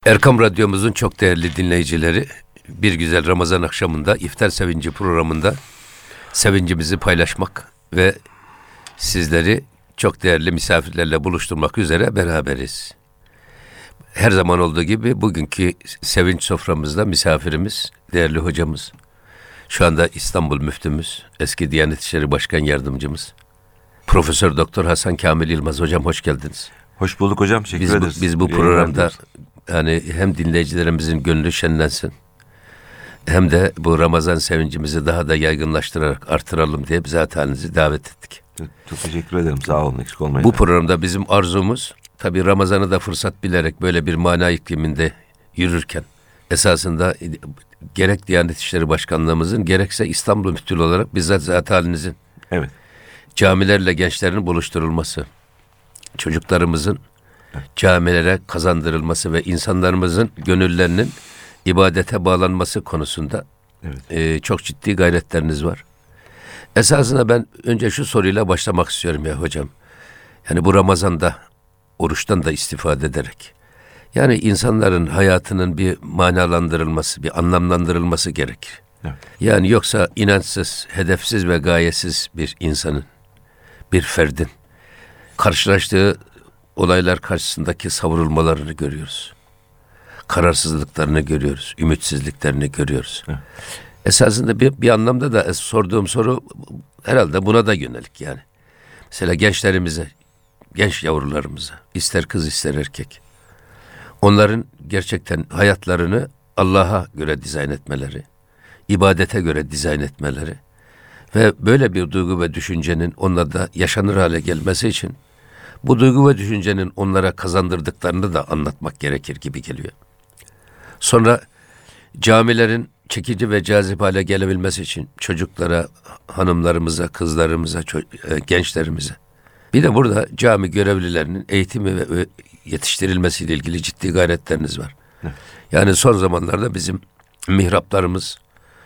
Erkam Radyomuzun çok değerli dinleyicileri, bir güzel Ramazan akşamında İftar Sevinci programında sevincimizi paylaşmak ve sizleri çok değerli misafirlerle buluşturmak üzere beraberiz. Her zaman olduğu gibi bugünkü sevinç soframızda misafirimiz, değerli hocamız, şu anda İstanbul Müftümüz, eski Diyanet İşleri Başkan Yardımcımız, Profesör Doktor Hasan Kamil Yılmaz. Hocam hoş geldiniz. Hoş bulduk hocam, teşekkür ederiz. Biz bu programda yani hem dinleyicilerimizin gönlü şenlensin, hem de bu Ramazan sevincimizi daha da yaygınlaştırarak artıralım diye bizzat halinizi davet ettik. Çok teşekkür ederim, sağ olun, eksik olmayın. Bu programda bizim arzumuz, tabii Ramazan'ı da fırsat bilerek böyle bir mana ikliminde yürürken, esasında gerek Diyanet İşleri Başkanlığımızın gerekse İstanbul Müftülüğü olarak bizzat zat halinizin camilerle gençlerin buluşturulması, çocuklarımızın camilere kazandırılması ve insanlarımızın gönüllerinin ibadete bağlanması konusunda çok ciddi gayretleriniz var. Esasında ben önce şu soruyla başlamak istiyorum ya hocam. Yani bu Ramazan'da oruçtan da istifade ederek, yani insanların hayatının bir manalandırılması, bir anlamlandırılması gerekir. Evet. Yani yoksa inançsız, hedefsiz ve gayesiz bir insanın, bir ferdin karşılaştığı olaylar karşısındaki savrulmalarını görüyoruz. Kararsızlıklarını görüyoruz, ümitsizliklerini görüyoruz. Evet. Esasında bir anlamda da sorduğum soru herhalde buna da yönelik yani. Mesela gençlerimize, genç yavrularımıza, ister kız ister erkek, onların gerçekten hayatlarını Allah'a göre dizayn etmeleri, ibadete göre dizayn etmeleri ve böyle bir duygu ve düşüncenin onlarda yaşanır hale gelmesi için bu duygu ve düşüncenin onlara kazandırdıklarını da anlatmak gerekir gibi geliyor. Sonra camilerin çekici ve cazip hale gelebilmesi için çocuklara, hanımlarımıza, kızlarımıza, gençlerimize, bir de burada cami görevlilerinin eğitimi ve yetiştirilmesiyle ilgili ciddi gayretleriniz var. Evet. Yani son zamanlarda bizim mihraplarımız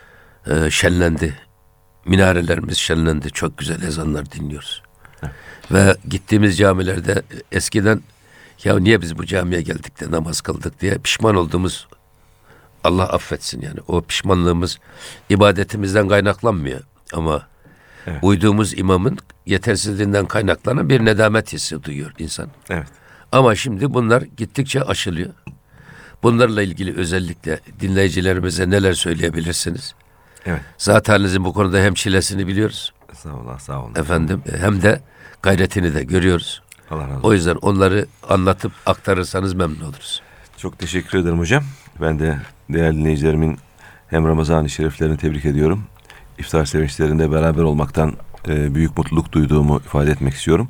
şenlendi, minarelerimiz şenlendi, çok güzel ezanlar dinliyoruz. Evet. Ve gittiğimiz camilerde eskiden ya niye biz bu camiye geldik de namaz kıldık diye pişman olduğumuz, Allah affetsin yani, o pişmanlığımız ibadetimizden kaynaklanmıyor ama uyduğumuz imamın yetersizliğinden kaynaklanan bir nedamet hissi duyuyor insan. Evet. Ama şimdi bunlar gittikçe aşılıyor. Bunlarla ilgili özellikle dinleyicilerimize neler söyleyebilirsiniz? Evet. Zaten bu konuda hem çilesini biliyoruz. Sağ olun. Efendim, hem de gayretini de görüyoruz. Allah razı olsun. O yüzden onları anlatıp aktarırsanız memnun oluruz. Çok teşekkür ederim hocam. Ben de değerli dinleyicilerimin hem Ramazan-ı Şeriflerini tebrik ediyorum. İftar sevinçlerinde beraber olmaktan büyük mutluluk duyduğumu ifade etmek istiyorum.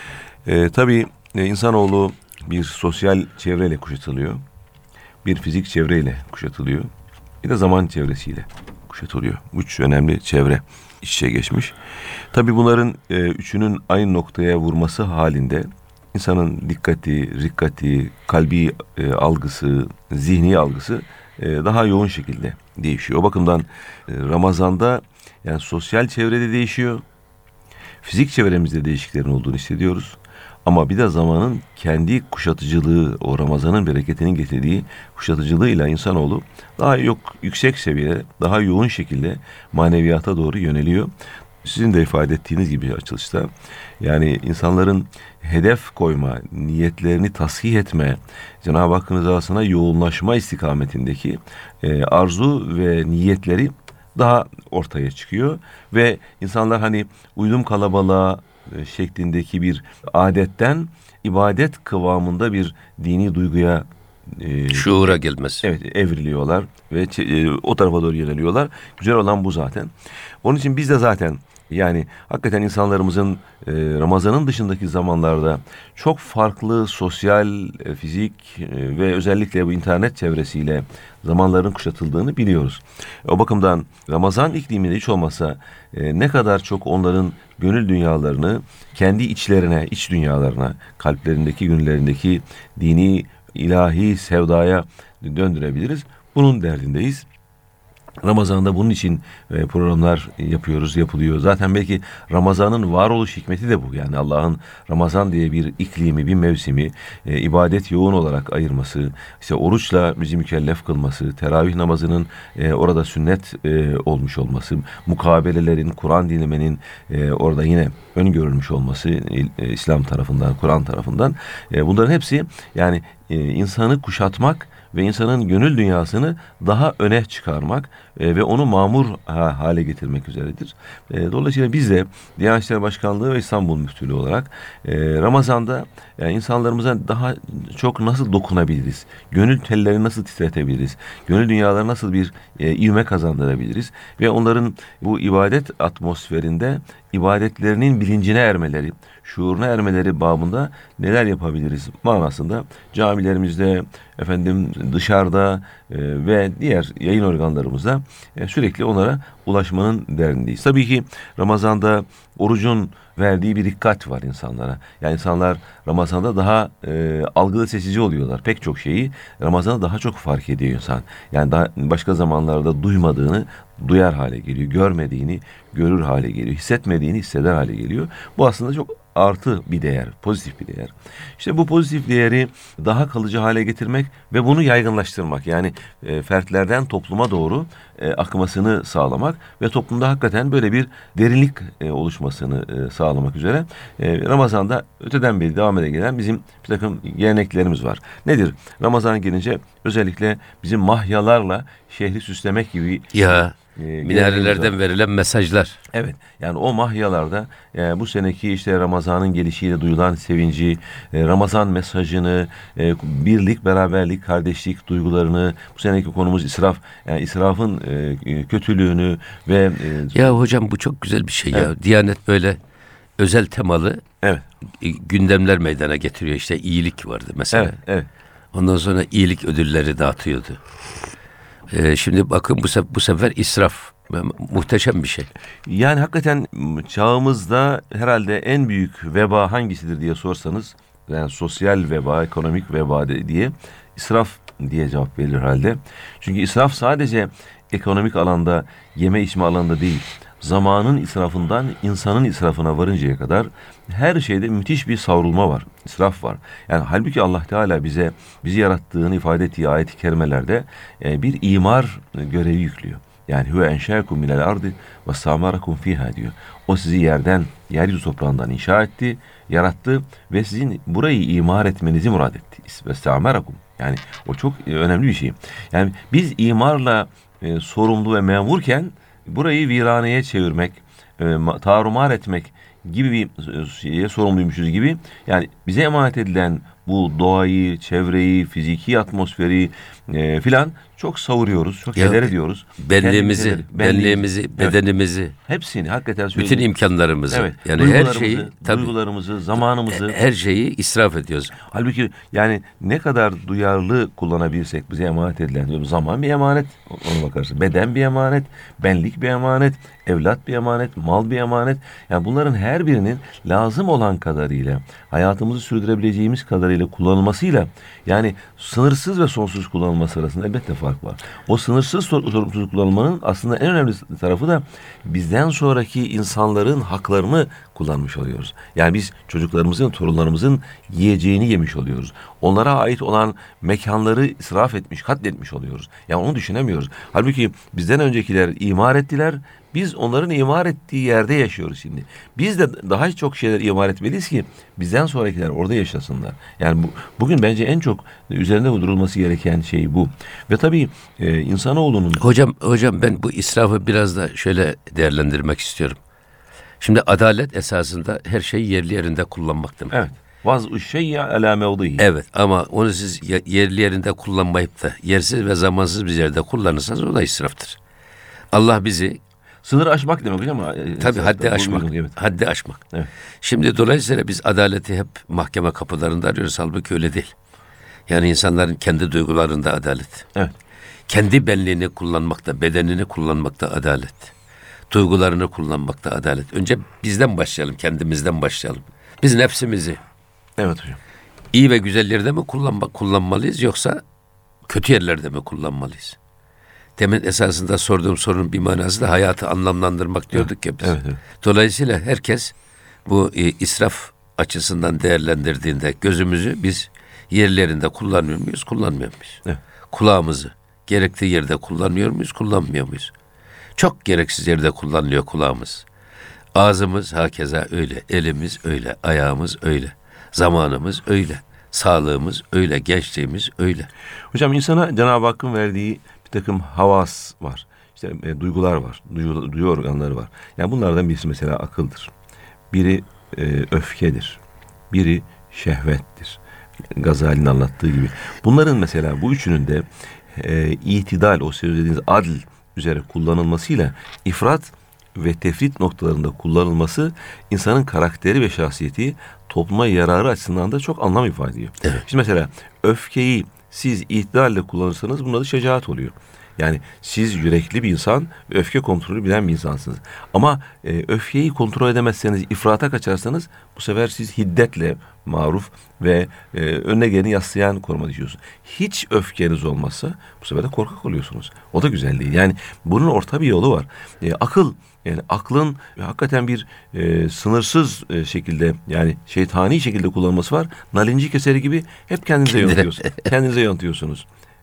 Tabii insanoğlu bir sosyal çevreyle kuşatılıyor. Bir fizik çevreyle kuşatılıyor. Bir de zaman çevresiyle kuşatılıyor. Üç önemli çevre iç içe geçmiş. Tabii bunların üçünün aynı noktaya vurması halinde insanın dikkati, rikkati, kalbi algısı, zihni algısı daha yoğun şekilde değişiyor. O bakımdan Ramazan'da yani sosyal çevrede değişiyor. Fizik çevremizde değişikliklerin olduğunu hissediyoruz. Ama bir de zamanın kendi kuşatıcılığı, o Ramazan'ın bereketinin getirdiği kuşatıcılığıyla insanoğlu daha yüksek seviyede, daha yoğun şekilde maneviyata doğru yöneliyor. Sizin de ifade ettiğiniz gibi açılışta, yani insanların hedef koyma, niyetlerini tasih etme, Cenab-ı Hakk'ın rızasına yoğunlaşma istikametindeki arzu ve niyetleri daha ortaya çıkıyor. Ve insanlar hani uydum kalabalığa şeklindeki bir adetten ibadet kıvamında bir dini duyguya şuura gelmesi. Evet, evriliyorlar ve o tarafa doğru yöneliyorlar. Güzel olan bu zaten. Onun için biz de zaten yani hakikaten insanlarımızın Ramazan'ın dışındaki zamanlarda çok farklı sosyal, fizik ve özellikle bu internet çevresiyle zamanların kuşatıldığını biliyoruz. O bakımdan Ramazan ikliminde hiç olmazsa ne kadar çok onların gönül dünyalarını kendi içlerine, iç dünyalarına, kalplerindeki, gönüllerindeki dini, ilahi sevdaya döndürebiliriz. Bunun derdindeyiz. Ramazan'da bunun için programlar yapılıyor. Zaten belki Ramazan'ın varoluş hikmeti de bu. Yani Allah'ın Ramazan diye bir iklimi, bir mevsimi ibadet yoğun olarak ayırması, işte oruçla bizi mükellef kılması, teravih namazının orada sünnet olmuş olması, mukabelelerin, Kur'an dinlemenin orada yine öngörülmüş olması İslam tarafından, Kur'an tarafından. Bunların hepsi yani insanı kuşatmak ve insanın gönül dünyasını daha öne çıkarmak ve onu mamur hale getirmek üzeredir. Dolayısıyla biz de Diyanet İşleri Başkanlığı ve İstanbul Müftülüğü olarak Ramazan'da insanlarımıza daha çok nasıl dokunabiliriz? Gönül tellerini nasıl titretebiliriz? Gönül dünyalarına nasıl bir ivme kazandırabiliriz? Ve onların bu ibadet atmosferinde ibadetlerinin bilincine ermeleri, şuuruna ermeleri babında neler yapabiliriz manasında camilerimizde, dışarıda ve diğer yayın organlarımızda sürekli onlara ulaşmanın derdindeyiz. Tabii ki Ramazan'da orucun verdiği bir dikkat var insanlara. Yani insanlar Ramazan'da daha algıda seçici oluyorlar. Pek çok şeyi Ramazan'da daha çok fark ediyor insan. Yani daha başka zamanlarda duymadığını duyar hale geliyor. Görmediğini görür hale geliyor. Hissetmediğini hisseder hale geliyor. Bu aslında çok artı bir değer, pozitif bir değer. İşte bu pozitif değeri daha kalıcı hale getirmek ve bunu yaygınlaştırmak. Yani fertlerden topluma doğru akmasını sağlamak ve toplumda hakikaten böyle bir derinlik oluşmasını sağlamak üzere Ramazan'da öteden beri devam ede gelen bizim bir takım geleneklerimiz var. Nedir? Ramazan gelince özellikle bizim mahyalarla şehri süslemek gibi minarelerden verilen mesajlar. Evet. Yani o mahyalarda bu seneki işte Ramazan'ın gelişiyle duyulan sevinci, Ramazan mesajını, birlik, beraberlik, kardeşlik duygularını, bu seneki konumuz israf, yani israfın kötülüğünü ve Ya hocam bu çok güzel bir şey ya. Evet. Diyanet böyle özel temalı evet. gündemler meydana getiriyor. İşte iyilik vardı mesela. Evet, evet. Ondan sonra iyilik ödülleri dağıtıyordu. Şimdi bakın bu sefer israf. Muhteşem bir şey. Yani hakikaten çağımızda herhalde en büyük veba hangisidir diye sorsanız, yani sosyal veba, ekonomik veba diye israf diye cevap verir herhalde. Çünkü israf sadece ekonomik alanda, yeme içme alanında değil, zamanın israfından insanın israfına varıncaya kadar her şeyde müthiş bir savrulma var, israf var. Yani halbuki Allah Teala bizi yarattığını ifade ettiği ayet-i kerimelerde bir imar görevi yüklüyor. Yani huve enşâkum minel ardı ve sâmarakum fîhâ diyor. O sizi yeryüzü toprağından inşa etti, yarattı ve sizin burayı imar etmenizi murad etti. Ve sâmarakum. Yani o çok önemli bir şey. Yani biz imarla sorumlu ve memurken burayı viraneye çevirmek, tarumar etmek gibi bir şeye sorumluymuşuz gibi. Yani bize emanet edilen bu doğayı, çevreyi, fiziki atmosferi filan çok savuruyoruz, çok heder ediyoruz. Benliğimizi, evet. bedenimizi, hepsini hakikaten söyleyeyim. bütün imkanlarımızı, Evet. yani her şeyi, duygularımızı, zamanımızı, her şeyi israf ediyoruz. Halbuki yani ne kadar duyarlı kullanabilirsek bize emanet edilen diyorum. Zaman bir emanet, ona bakarsın. Beden bir emanet, benlik bir emanet, evlat bir emanet, mal bir emanet. Yani bunların her birinin lazım olan kadarıyla, hayatımızı sürdürebileceğimiz kadarıyla kullanılmasıyla, yani sınırsız ve sonsuz kullanılması arasında elbette fark var. O sınırsız sorumsuz kullanılmanın aslında en önemli tarafı da bizden sonraki insanların haklarını kullanmış oluyoruz. Yani biz çocuklarımızın, torunlarımızın yiyeceğini yemiş oluyoruz. Onlara ait olan mekanları israf etmiş, katletmiş oluyoruz. Yani onu düşünemiyoruz. Halbuki bizden öncekiler imar ettiler. Biz onların imar ettiği yerde yaşıyoruz şimdi. Biz de daha çok şeyler imar etmeliyiz ki bizden sonrakiler orada yaşasınlar. Yani bugün bence en çok üzerinde durulması gereken şey bu. Ve tabii insanoğlunun... Hocam ben bu israfı biraz da şöyle değerlendirmek istiyorum. Şimdi adalet esasında her şeyi yerli yerinde kullanmak demek. Evet. Vaz-ı şey'i alâ mevdihi. Evet, ama onu siz yerli yerinde kullanmayıp da yersiz ve zamansız bir yerde kullanırsanız o da israftır. Allah bizi... Sınır aşmak demek hocam. Tabii haddi aşmak. Evet. Haddi aşmak. Evet. Şimdi dolayısıyla biz adaleti hep mahkeme kapılarında arıyoruz. Halbuki öyle değil. Yani insanların kendi duygularında adalet. Evet. Kendi benliğini kullanmakta, bedenini kullanmakta adalet. Duygularını kullanmakta adalet. Önce bizden başlayalım, kendimizden başlayalım. Biz nefsimizi Evet hocam. iyi ve güzel yerde mi kullanmalıyız, yoksa kötü yerlerde mi kullanmalıyız? Demin esasında sorduğum sorunun bir manası da hayatı anlamlandırmak diyorduk ya biz. Evet, evet. Dolayısıyla herkes bu israf açısından değerlendirdiğinde gözümüzü biz yerlerinde kullanmıyor muyuz, kullanmıyor muyuz? Evet. Kulağımızı gerektiği yerde kullanıyor muyuz, kullanmıyor muyuz? Çok gereksiz yerde kullanılıyor kulağımız. Ağzımız hakeza öyle, elimiz öyle, ayağımız öyle, zamanımız öyle, sağlığımız öyle, gençliğimiz öyle. Hocam insana Cenab-ı Hakk'ın verdiği bir takım havas var. İşte duygular var, duyu organları var. Yani bunlardan birisi mesela akıldır. Biri öfkedir. Biri şehvettir. Gazali'nin anlattığı gibi. Bunların mesela bu üçünün de itidal, o söz dediğiniz adl üzere kullanılmasıyla ifrat ve tefrit noktalarında kullanılması insanın karakteri ve şahsiyeti topluma yararı açısından da çok anlam ifade ediyor. Evet. Şimdi mesela öfkeyi siz itidalle kullanırsanız bunun adı şecaat oluyor. Yani siz yürekli bir insan ve öfke kontrolü bilen bir insansınız. Ama öfkeyi kontrol edemezseniz, ifrata kaçarsanız bu sefer siz hiddetle maruf ve önüne geleni yaslayan konuma düşüyorsunuz. Hiç öfkeniz olmazsa bu sefer de korkak oluyorsunuz. O da güzel değil. Yani bunun orta bir yolu var. Akıl, yani aklın hakikaten bir sınırsız şekilde, yani şeytani şekilde kullanılması var. Nalinci keseri gibi hep kendinize yontuyorsunuz. Kendinize yontuyorsunuz.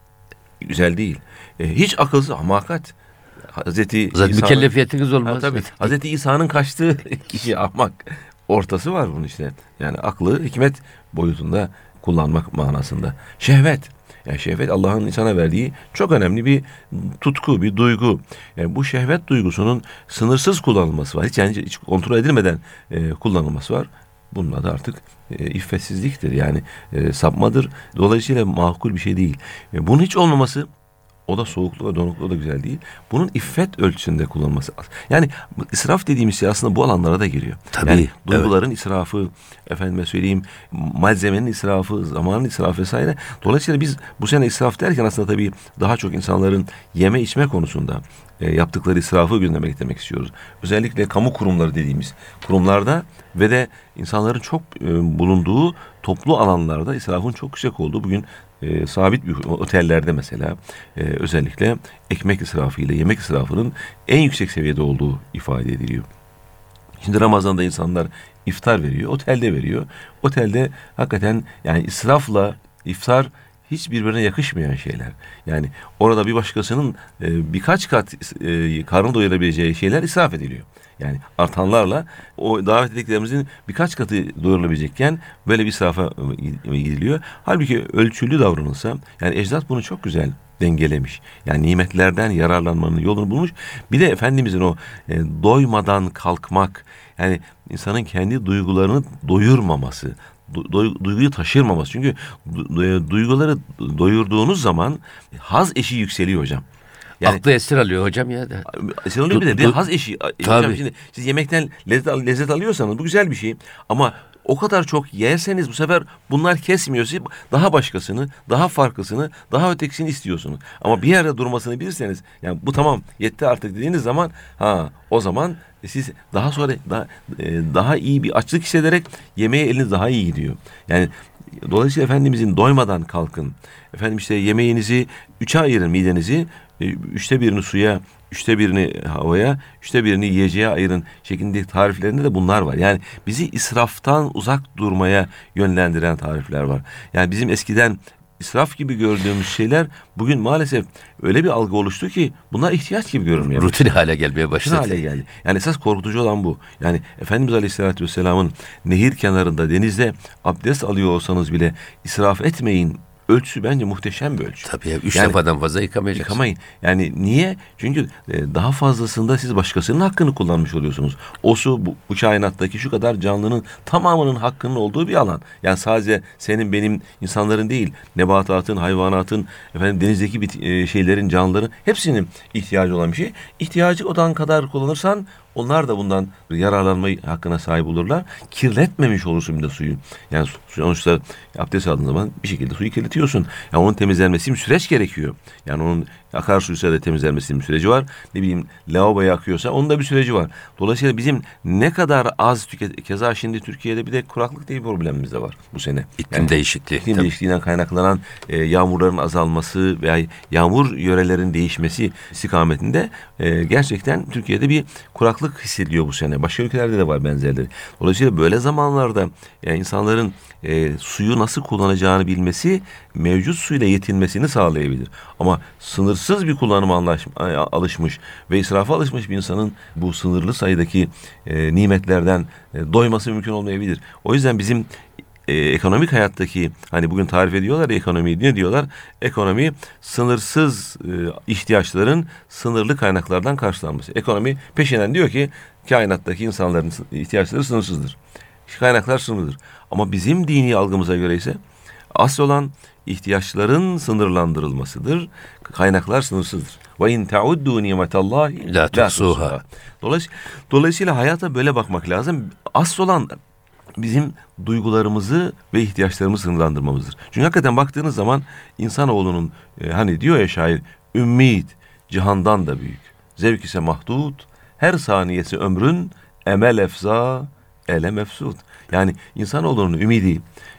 Güzel değil. Hiç akılsız, hamakat. Zaten Mükellefiyetiniz olmaz. Tabii. Hazreti İsa'nın kaçtığı kişi ahmak. Ortası var bunun işte. Yani aklı hikmet boyutunda kullanmak manasında. Şehvet. Yani şehvet Allah'ın insana verdiği çok önemli bir tutku, bir duygu. Yani bu şehvet duygusunun sınırsız kullanılması var. Hiç kontrol edilmeden kullanılması var. Bunun adı artık iffetsizliktir. Yani sapmadır. Dolayısıyla makul bir şey değil. Bunun hiç olmaması, o da soğukluğu ve donukluğu da güzel değil. Bunun iffet ölçüsünde kullanılması lazım. Yani israf dediğimiz şey aslında bu alanlara da giriyor. Tabii, yani duyguların israfı, efendime söyleyeyim, malzemenin israfı, zamanın israfı vesaire. Dolayısıyla biz bu sene israf derken aslında tabii daha çok insanların yeme içme konusunda yaptıkları israfı gündeme getirmek istiyoruz. Özellikle kamu kurumları dediğimiz kurumlarda ve de insanların çok bulunduğu toplu alanlarda israfın çok yüksek olduğu, bugün sabit bir otellerde mesela özellikle ekmek israfı ile yemek israfının en yüksek seviyede olduğu ifade ediliyor. Şimdi Ramazan'da insanlar iftar veriyor, otelde veriyor. Otelde hakikaten yani israfla iftar hiç birbirine yakışmayan şeyler. Yani orada bir başkasının birkaç kat karnı doyurabileceği şeyler israf ediliyor. Yani artanlarla o davet ettiklerimizin birkaç katı doyurulabilecekken böyle bir israfa gidiliyor. Halbuki ölçülü davranılsa, yani ecdat bunu çok güzel dengelemiş. Yani nimetlerden yararlanmanın yolunu bulmuş. Bir de Efendimizin o doymadan kalkmak, yani insanın kendi duygularını doyurmaması, duyguyu taşırmaması. Çünkü duyguları doyurduğunuz zaman haz eşiği yükseliyor hocam. Yani, aklı esir alıyor hocam ya. Esir alıyor bir de haz eşiği. Hocam şimdi siz yemekten lezzet alıyorsanız bu güzel bir şey. Ama o kadar çok yerseniz bu sefer bunlar kesmiyor. Siz daha başkasını, daha farklısını, daha ötekisini istiyorsunuz. Ama bir yerde durmasını bilirseniz, yani bu tamam yetti artık dediğiniz zaman, o zaman siz daha sonra daha iyi bir açlık hissederek yemeğe eliniz daha iyi gidiyor. Yani dolayısıyla Efendimizin doymadan kalkın. Efendim işte yemeğinizi 3'e ayırın, midenizi. 3'te birini suya, 3'te birini havaya, 3'te birini yiyeceğe ayırın şeklindeki tariflerinde de bunlar var. Yani bizi israftan uzak durmaya yönlendiren tarifler var. Yani bizim eskiden israf gibi gördüğümüz şeyler bugün maalesef öyle bir algı oluştu ki bunlar ihtiyaç gibi görünmeye başladı. Rutin hale gelmeye başladı. Rutin hale geldi. Yani esas korkutucu olan bu. Yani Efendimiz Aleyhisselatü Vesselam'ın nehir kenarında, denizde abdest alıyor olsanız bile israf etmeyin ölçüsü bence muhteşem bir ölçü. Tabii ya, 3 defadan fazla yıkamayacaksın. Yıkamayın. Yani niye? Çünkü daha fazlasında siz başkasının hakkını kullanmış oluyorsunuz. O su bu kainattaki şu kadar canlının tamamının hakkının olduğu bir alan. Yani sadece senin, benim, insanların değil, nebatatın, hayvanatın, denizdeki şeylerin, canlıların hepsinin ihtiyacı olan bir şey. İhtiyacı olan kadar kullanırsan Onlar da bundan yararlanma hakkına sahip olurlar. Kirletmemiş olursun bir de suyu. Yani sonuçta abdest aldığın zaman bir şekilde suyu kirletiyorsun. Yani onun temizlenmesi bir süreç gerekiyor. Yani onun akarsuysa da temizlenmesinin bir süreci var. Ne bileyim lavaboya akıyorsa onun da bir süreci var. Dolayısıyla bizim ne kadar az keza şimdi Türkiye'de bir de kuraklık diye bir problemimiz de var bu sene. İklim değişikliği. İklim değişikliğinden kaynaklanan yağmurların azalması veya yağmur yörelerin değişmesi istikametinde gerçekten Türkiye'de bir kuraklık hissediliyor bu sene. Başka ülkelerde de var benzerleri. Dolayısıyla böyle zamanlarda yani insanların suyu nasıl kullanacağını bilmesi mevcut suyla yetinmesini sağlayabilir. Ama sınırsız bir kullanıma alışmış ve israfa alışmış bir insanın bu sınırlı sayıdaki nimetlerden doyması mümkün olmayabilir. O yüzden bizim ekonomik hayattaki hani bugün tarif ediyorlar ya ekonomiyi, ne diyorlar? Ekonomi sınırsız ihtiyaçların sınırlı kaynaklardan karşılanması. Ekonomi peşinden diyor ki kainattaki insanların ihtiyaçları sınırsızdır. Kaynaklar sınırlıdır. Ama bizim dini algımıza göre ise asıl olan ihtiyaçların sınırlandırılmasıdır. Kaynaklar sınırsızdır. Ve in ta'uddu nimetallahi la tuhsuha. Dolayısıyla hayata böyle bakmak lazım. Asıl olan bizim duygularımızı ve ihtiyaçlarımızı sınırlandırmamızdır. Çünkü hakikaten baktığınız zaman insanoğlunun hani diyor ya şair, ümmid cihandan da büyük. Zevk ise mahdut, her saniyesi ömrün emel efza, ele mefsud. Yani insanoğlunun ümidi,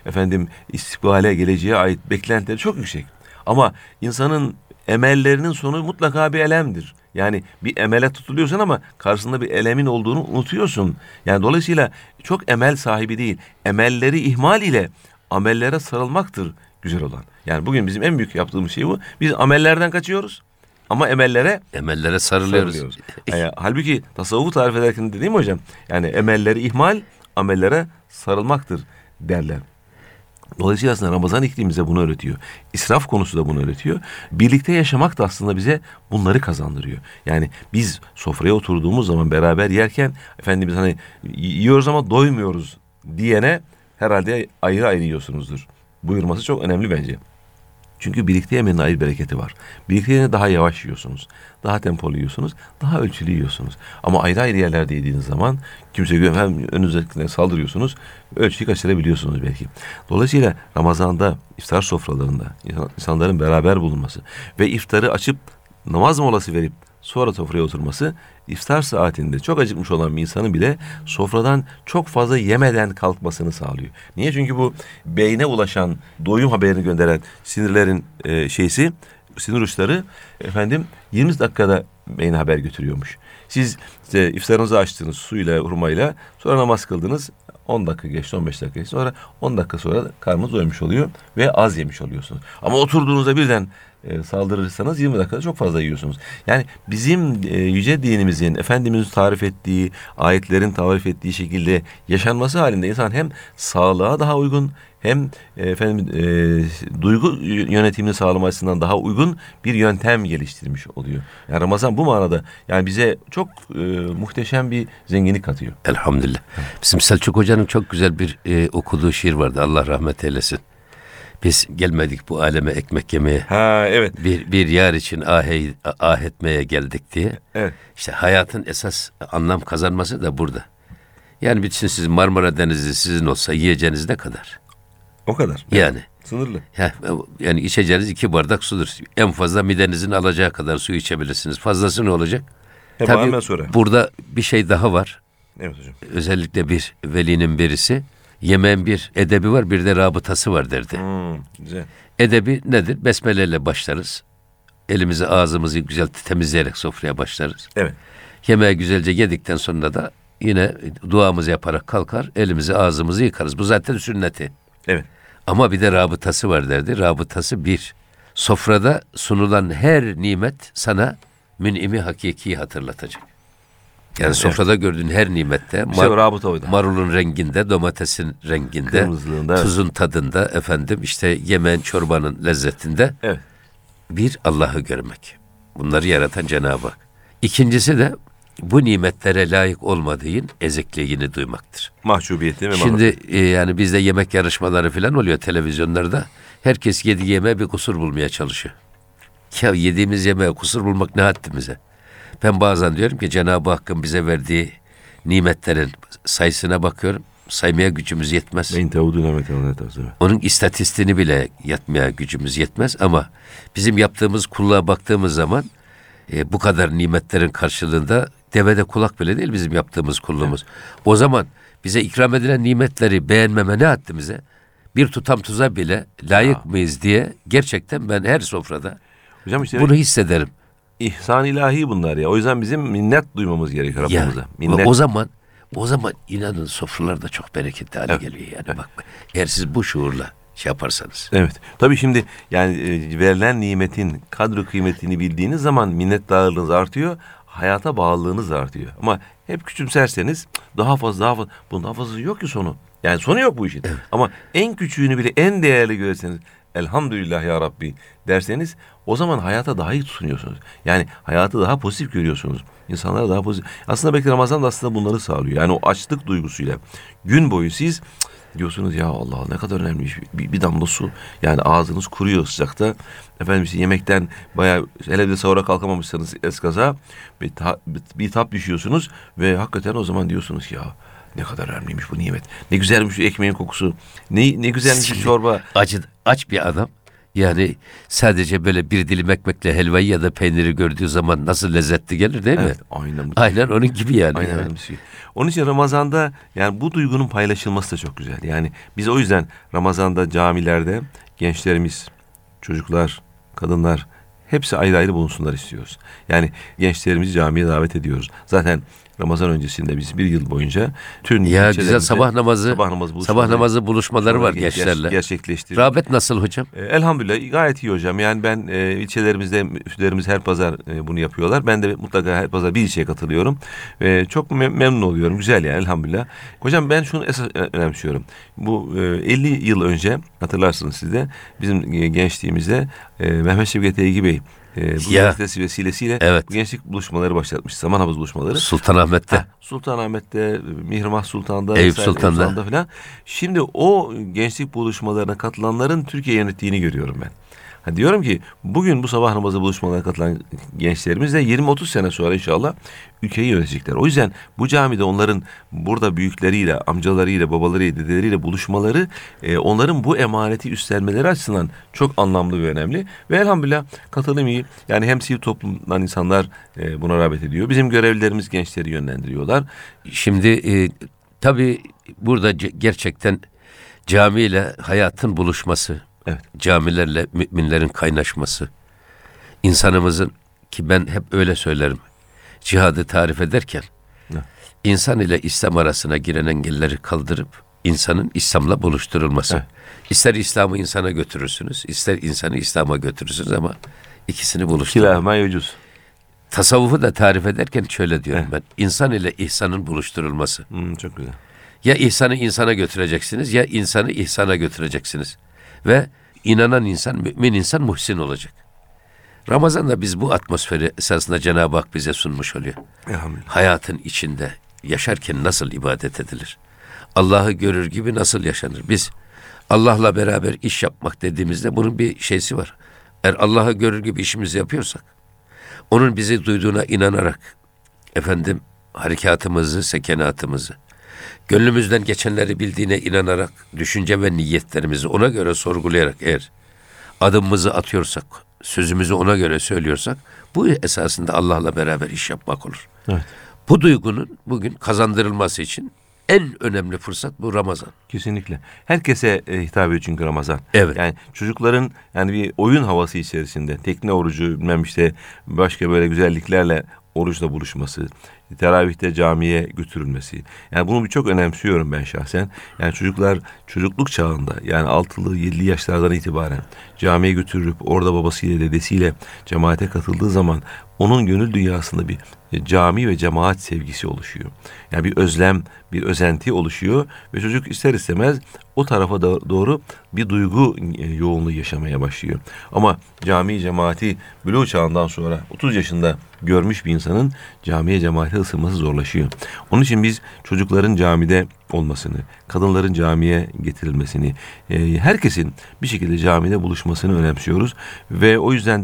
istikbale, geleceğe ait beklentileri çok yüksek. Ama insanın emellerinin sonu mutlaka bir elemdir. Yani bir emele tutuluyorsun ama karşısında bir elemin olduğunu unutuyorsun. Yani dolayısıyla çok emel sahibi değil. Emelleri ihmal ile amellere sarılmaktır güzel olan. Yani bugün bizim en büyük yaptığımız şey bu. Biz amellerden kaçıyoruz ama emellere sarılıyoruz. Halbuki tasavvufu tarif ederken de değil mi hocam? Yani emelleri ihmal, amellere sarılmaktır derler. Dolayısıyla aslında Ramazan iklimi bize bunu öğretiyor. İsraf konusu da bunu öğretiyor. Birlikte yaşamak da aslında bize bunları kazandırıyor. Yani biz sofraya oturduğumuz zaman beraber yerken Efendimiz hani yiyoruz ama doymuyoruz diyene herhalde ayrı ayrı yiyorsunuzdur buyurması çok önemli bence. Çünkü birlikte yemenin ayrı bereketi var. Birlikte yemeğini daha yavaş yiyorsunuz. Daha tempolu yiyorsunuz. Daha ölçülü yiyorsunuz. Ama ayrı ayrı yerlerde yediğiniz zaman kimse hem önünüzdekine saldırıyorsunuz. Ölçüyü kaçırabiliyorsunuz belki. Dolayısıyla Ramazan'da iftar sofralarında insanların beraber bulunması ve iftarı açıp namaz molası verip sonra sofraya oturması iftar saatinde çok acıkmış olan bir insanın bile sofradan çok fazla yemeden kalkmasını sağlıyor. Niye? Çünkü bu beyne ulaşan, doyum haberini gönderen sinirlerin sinir uçları 20 dakikada beyne haber götürüyormuş. Siz iftarınızı açtınız suyla, hurmayla, sonra namaz kıldınız. 10 dakika geçti, 15 dakika geçti. Sonra 10 dakika sonra karnınız doymuş oluyor ve az yemiş oluyorsunuz. Ama oturduğunuzda birden saldırırsanız 20 dakikada çok fazla yiyorsunuz. Yani bizim yüce dinimizin, Efendimiz'in tarif ettiği, ayetlerin tarif ettiği şekilde yaşanması halinde insan hem sağlığa daha uygun hem duygu yönetimini sağlama açısından daha uygun bir yöntem geliştirmiş oluyor. Yani Ramazan bu manada yani bize çok muhteşem bir zenginlik katıyor. Elhamdülillah. Bizim Selçuk Hoca'nın çok güzel bir okuduğu şiir vardı. Allah rahmet eylesin. Biz gelmedik bu aleme ekmek yemeye. Ha evet. Bir yar için ah etmeye geldik diye. Evet. İşte hayatın esas anlam kazanması da burada. Yani bütün sizin Marmara Denizi sizin olsa yiyeceğiniz ne kadar? O kadar. Yani. Sınırlı. Yani içeceğiniz 2 bardak sudur. En fazla midenizin alacağı kadar su içebilirsiniz. Fazlası ne olacak? Tabii sonra. Burada bir şey daha var. Evet hocam. Özellikle bir velinin birisi yemeğin bir edebi var, bir de rabıtası var derdi. Güzel. Edebi nedir? Besmeleyle başlarız. Elimizi ağzımızı güzel temizleyerek sofraya başlarız. Evet. Yemeği güzelce yedikten sonra da yine duamızı yaparak kalkar, elimizi ağzımızı yıkarız. Bu zaten sünneti. Evet. Ama bir de rabıtası var derdi. Rabıtası bir. Sofrada sunulan her nimet sana mün'imi hakikiyi hatırlatacak. Yani evet. Sofrada gördüğün her nimette marulun renginde, domatesin renginde, tuzun tadında, yemeğin, çorbanın lezzetinde bir Allah'ı görmek. Bunları yaratan Cenab-ı Hak. İkincisi de bu nimetlere layık olmadığın ezikliğini duymaktır. Mahcubiyeti ve Şimdi yani bizde yemek yarışmaları falan oluyor televizyonlarda. Herkes yediği yemeğe bir kusur bulmaya çalışıyor. Ya yediğimiz yemeğe kusur bulmak ne haddimize? Ben bazen diyorum ki Cenab-ı Hakk'ın bize verdiği nimetlerin sayısına bakıyorum. Saymaya gücümüz yetmez. Ben tevudu nimetten tabii. Onun istatistiğini bile yapmaya gücümüz yetmez ama bizim yaptığımız kulluğa baktığımız zaman bu kadar nimetlerin karşılığında devede kulak bile değil bizim yaptığımız kulluğumuz. Evet. O zaman bize ikram edilen nimetleri beğenmeme ne haddimize? Bir tutam tuza bile layık mıyız diye gerçekten ben her sofrada hocam işte bunu hissederim. İhsan ilahi bunlar ya. O yüzden bizim minnet duymamız gerekiyor Rabbimize. Minnet. O zaman inanın sofralar da çok bereketli hale geliyor yani. Evet. Bak eğer siz bu şuurla şey yaparsanız. Evet. Tabii şimdi yani verilen nimetin kadri kıymetini bildiğiniz zaman minnettarlığınız artıyor. Hayata bağlılığınız artıyor. Ama hep küçümserseniz daha fazla bunun daha fazlası yok ki sonu. Yani sonu yok bu işin. Evet. Ama en küçüğünü bile en değerli görürseniz elhamdülillah ya Rabbi derseniz o zaman hayata daha iyi tutunuyorsunuz. Yani hayatı daha pozitif görüyorsunuz. İnsanlara daha pozitif. Aslında belki Ramazan da aslında bunları sağlıyor. Yani o açlık duygusuyla gün boyu siz diyorsunuz ya Allah ne kadar önemli bir damla su. Yani ağzınız kuruyor sıcakta. Efendim işte yemekten bayağı hele de sahura kalkamamışsanız eskaza bir tap düşüyorsunuz ve hakikaten o zaman diyorsunuz ki ya ne kadar önemliymiş bu nimet. Ne güzelmiş şu ekmeğin kokusu. Ne güzelmiş şu çorba. Aç bir adam yani sadece böyle bir dilim ekmekle helvayı ya da peyniri gördüğü zaman nasıl lezzetli gelir değil mi? Evet, aynen. Aynen onun gibi yani. Aynen öyle bir şey. Onun için Ramazan'da yani bu duygunun paylaşılması da çok güzel. Yani biz o yüzden Ramazan'da camilerde gençlerimiz, çocuklar, kadınlar hepsi ayrı ayrı bulunsunlar istiyoruz. Yani gençlerimizi camiye davet ediyoruz. Zaten Ramazan öncesinde biz bir yıl boyunca tüm güzel sabah namazı buluşmaları var gençlerle. Gerçekleştirdik. Rağbet nasıl hocam? Elhamdülillah gayet iyi hocam. Yani ben ilçelerimizde müftülerimiz her pazar bunu yapıyorlar. Ben de mutlaka her pazar bir ilçeye katılıyorum. Çok memnun oluyorum. Güzel yani elhamdülillah. Hocam ben şunu esas önemsiyorum. Bu 50 yıl önce hatırlarsınız siz de bizim gençliğimizde Mehmet Şevket Eygi Bey bu gençlik vesilesiyle bu gençlik buluşmaları başlatmış. Zaman havuz buluşmaları. Sultanahmet'te, Mihrimah Sultan'da, Eyüp Sultan'da falan. Şimdi o gençlik buluşmalarına katılanların Türkiye yönettiğini görüyorum ben. Diyorum ki bugün bu sabah namazı buluşmalarına katılan gençlerimiz de 20-30 sene sonra inşallah ülkeyi yönetecekler. O yüzden bu camide onların burada büyükleriyle, amcalarıyla, babalarıyla, dedeleriyle buluşmaları onların bu emaneti üstlenmeleri açısından çok anlamlı ve önemli. Ve elhamdülillah katılım iyi. Yani hem sivil toplumdan insanlar buna rağbet ediyor. Bizim görevlilerimiz gençleri yönlendiriyorlar. Şimdi tabii burada gerçekten camiyle hayatın buluşması. Evet. Camilerle müminlerin kaynaşması. İnsanımızın ki ben hep öyle söylerim. Cihadı tarif ederken insan ile İslam arasına giren engelleri kaldırıp insanın İslam'la buluşturulması. Evet. İster İslam'ı insana götürürsünüz, ister insanı İslam'a götürürsünüz ama ikisini buluşturun. Kilahma yucuz. Tasavvufu da tarif ederken şöyle diyorum ben. İnsan ile ihsanın buluşturulması. Çok güzel. Ya ihsanı insana götüreceksiniz ya insanı ihsana götüreceksiniz. Ve inanan insan, mümin insan muhsin olacak. Ramazan'da biz bu atmosferi esasında Cenab-ı Hak bize sunmuş oluyor. Hayatın içinde yaşarken nasıl ibadet edilir? Allah'ı görür gibi nasıl yaşanır? Biz Allah'la beraber iş yapmak dediğimizde bunun bir şeysi var. Eğer Allah'ı görür gibi işimizi yapıyorsak, onun bizi duyduğuna inanarak, harekatımızı, sekenatımızı, gönlümüzden geçenleri bildiğine inanarak, düşünce ve niyetlerimizi ona göre sorgulayarak eğer adımımızı atıyorsak, sözümüzü ona göre söylüyorsak, bu esasında Allah'la beraber iş yapmak olur. Evet. Bu duygunun bugün kazandırılması için en önemli fırsat bu Ramazan. Kesinlikle. Herkese hitap ediyor çünkü Ramazan. Evet. Yani çocukların yani bir oyun havası içerisinde tekne orucu bilmem işte başka böyle güzelliklerle oruçla buluşması, teravihte camiye götürülmesi. Yani bunu çok önemsiyorum ben şahsen. Yani çocuklar çocukluk çağında yani 6'lı 7'li yaşlardan itibaren camiye götürülüp orada babasıyla dedesiyle cemaate katıldığı zaman onun gönül dünyasında bir cami ve cemaat sevgisi oluşuyor. Yani bir özlem, bir özenti oluşuyor ve çocuk ister istemez o tarafa doğru bir duygu yoğunluğu yaşamaya başlıyor. Ama cami cemaati buluğ çağından sonra 30 yaşında görmüş bir insanın camiye cemaate ısınması zorlaşıyor. Onun için biz çocukların camide olmasını, kadınların camiye getirilmesini, herkesin bir şekilde camide buluşmasını önemsiyoruz ve o yüzden de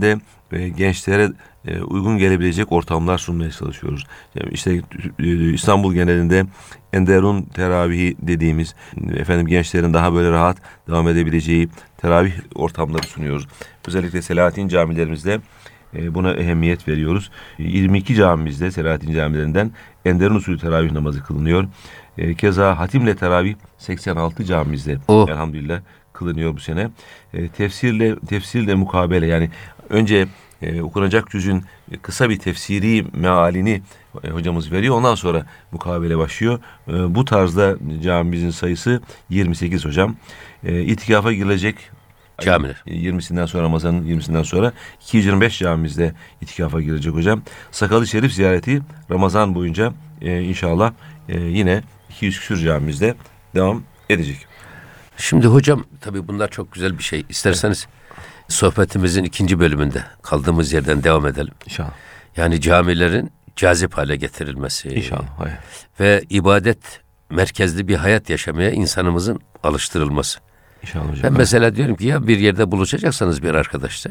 ve gençlere uygun gelebilecek ortamlar sunmaya çalışıyoruz. Yani işte İstanbul genelinde Enderun Teravihi dediğimiz gençlerin daha böyle rahat devam edebileceği teravih ortamları sunuyoruz. Özellikle Selahattin camilerimizde buna ehemmiyet veriyoruz. 22 camimizde, Selahattin camilerinden Enderun usulü teravih namazı kılınıyor. Keza hatimle teravih 86 camimizde elhamdülillah kılınıyor bu sene. Tefsirle mukabele, yani önce okunacak cüzün kısa bir tefsiri mealini hocamız veriyor. Ondan sonra mukabele başlıyor. Bu tarzda camimizin sayısı 28 hocam. İtikafa girilecek camiler. 20'sinden sonra, Ramazan'ın 20'sinden sonra 225 camimizde itikafa girecek hocam. Sakalı Şerif ziyareti Ramazan boyunca inşallah yine 200 küsur camimizde devam edecek. Şimdi hocam tabii bunlar çok güzel bir şey. İsterseniz sohbetimizin ikinci bölümünde kaldığımız yerden devam edelim. İnşallah. Yani camilerin cazip hale getirilmesi. İnşallah. Hayır. Ve ibadet merkezli bir hayat yaşamaya insanımızın alıştırılması. İnşallah hocam. Ben mesela diyorum ki ya bir yerde buluşacaksanız bir arkadaşla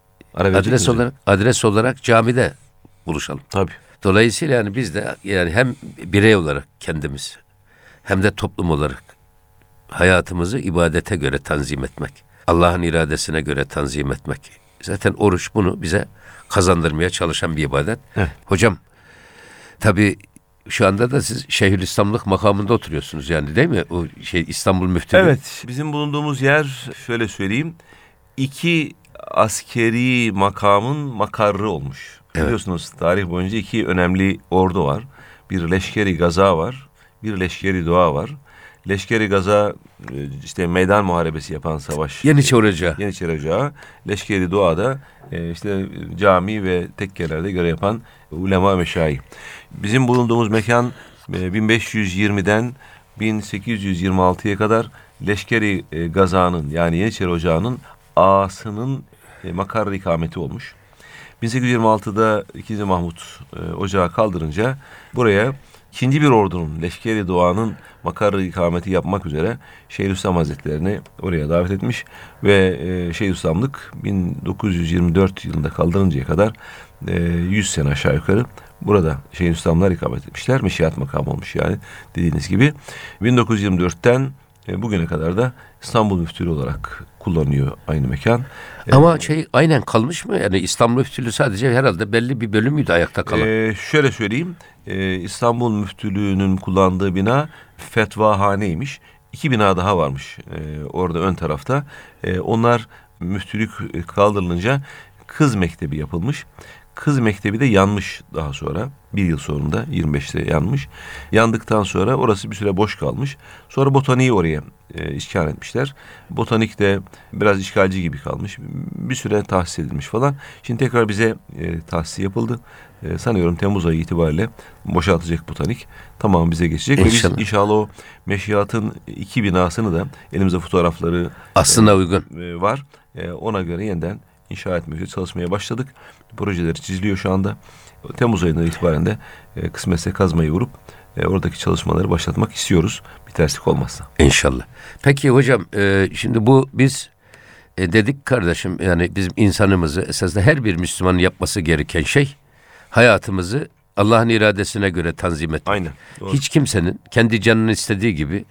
adres olarak camide buluşalım. Tabii. Dolayısıyla yani biz de yani hem birey olarak kendimiz hem de toplum olarak hayatımızı ibadete göre tanzim etmek, Allah'ın iradesine göre tanzim etmek. Zaten oruç bunu bize kazandırmaya çalışan bir ibadet. Evet. Hocam tabii şu anda da siz Şeyhülislamlık makamında oturuyorsunuz yani, değil mi? O İstanbul Müftülüğü. Evet. Bizim bulunduğumuz yer, şöyle söyleyeyim, 2 askeri makamın makarrı olmuş. Evet. Biliyorsunuz tarih boyunca 2 önemli ordu var. Bir Leşkeri Gaza var. Bir Leşkeri Doğa var. Leşkeri Gaza işte meydan muharebesi yapan savaş. Yeniçeri Ocağı. Leşkeri Doğa'da işte cami ve tekkelerde görev yapan ulema meşayih. Bizim bulunduğumuz mekan 1520'den 1826'ya kadar Leşkeri Gaza'nın, yani Yeniçeri Ocağı'nın ağasının makarrı ikameti olmuş. 1826'da 2. Mahmut ocağı kaldırınca buraya ikinci bir ordunun, Leşkeri Doğan'ın makarrı ikameti yapmak üzere Şeyhülislam Hazretlerini oraya davet etmiş ve Şeyhülislamlık 1924 yılında kaldırıncaya kadar 100 sene aşağı yukarı burada Şeyhülislamlar ikamet etmişler. Meşihat makamı olmuş yani, dediğiniz gibi. 1924'ten bugüne kadar da İstanbul Müftülüğü olarak kullanıyor aynı mekan. Ama aynen kalmış mı? Yani İstanbul Müftülüğü sadece herhalde belli bir bölümüydü ayakta kalan. Şöyle söyleyeyim. İstanbul Müftülüğü'nün kullandığı bina fetvahaneymiş. 2 bina daha varmış orada ön tarafta. Onlar müftülük kaldırılınca kız mektebi yapılmış. Kız mektebi de yanmış daha sonra. 1 yıl sonunda 25'te yanmış. Yandıktan sonra orası bir süre boş kalmış. Sonra botaniği oraya işgal etmişler. Botanik de biraz işgalci gibi kalmış. Bir süre tahsis edilmiş falan. Şimdi tekrar bize tahsis yapıldı. Sanıyorum Temmuz ayı itibariyle boşaltacak botanik. Tamam, bize geçecek. İnşallah. Ve biz inşallah o meşiatın 2 binasını da, elimizde fotoğrafları aslında uygun var. Ona göre yeniden inşa etmek için çalışmaya başladık. Projeleri çiziliyor şu anda. Temmuz ayından itibaren de kısmetse kazmayı vurup oradaki çalışmaları başlatmak istiyoruz. Bir terslik olmazsa. İnşallah. Peki hocam şimdi bu biz dedik kardeşim, yani bizim insanımızı esasında her bir Müslümanın yapması gereken şey hayatımızı Allah'ın iradesine göre tanzim etmek. Aynen. Doğru. Hiç kimsenin kendi canının istediği gibi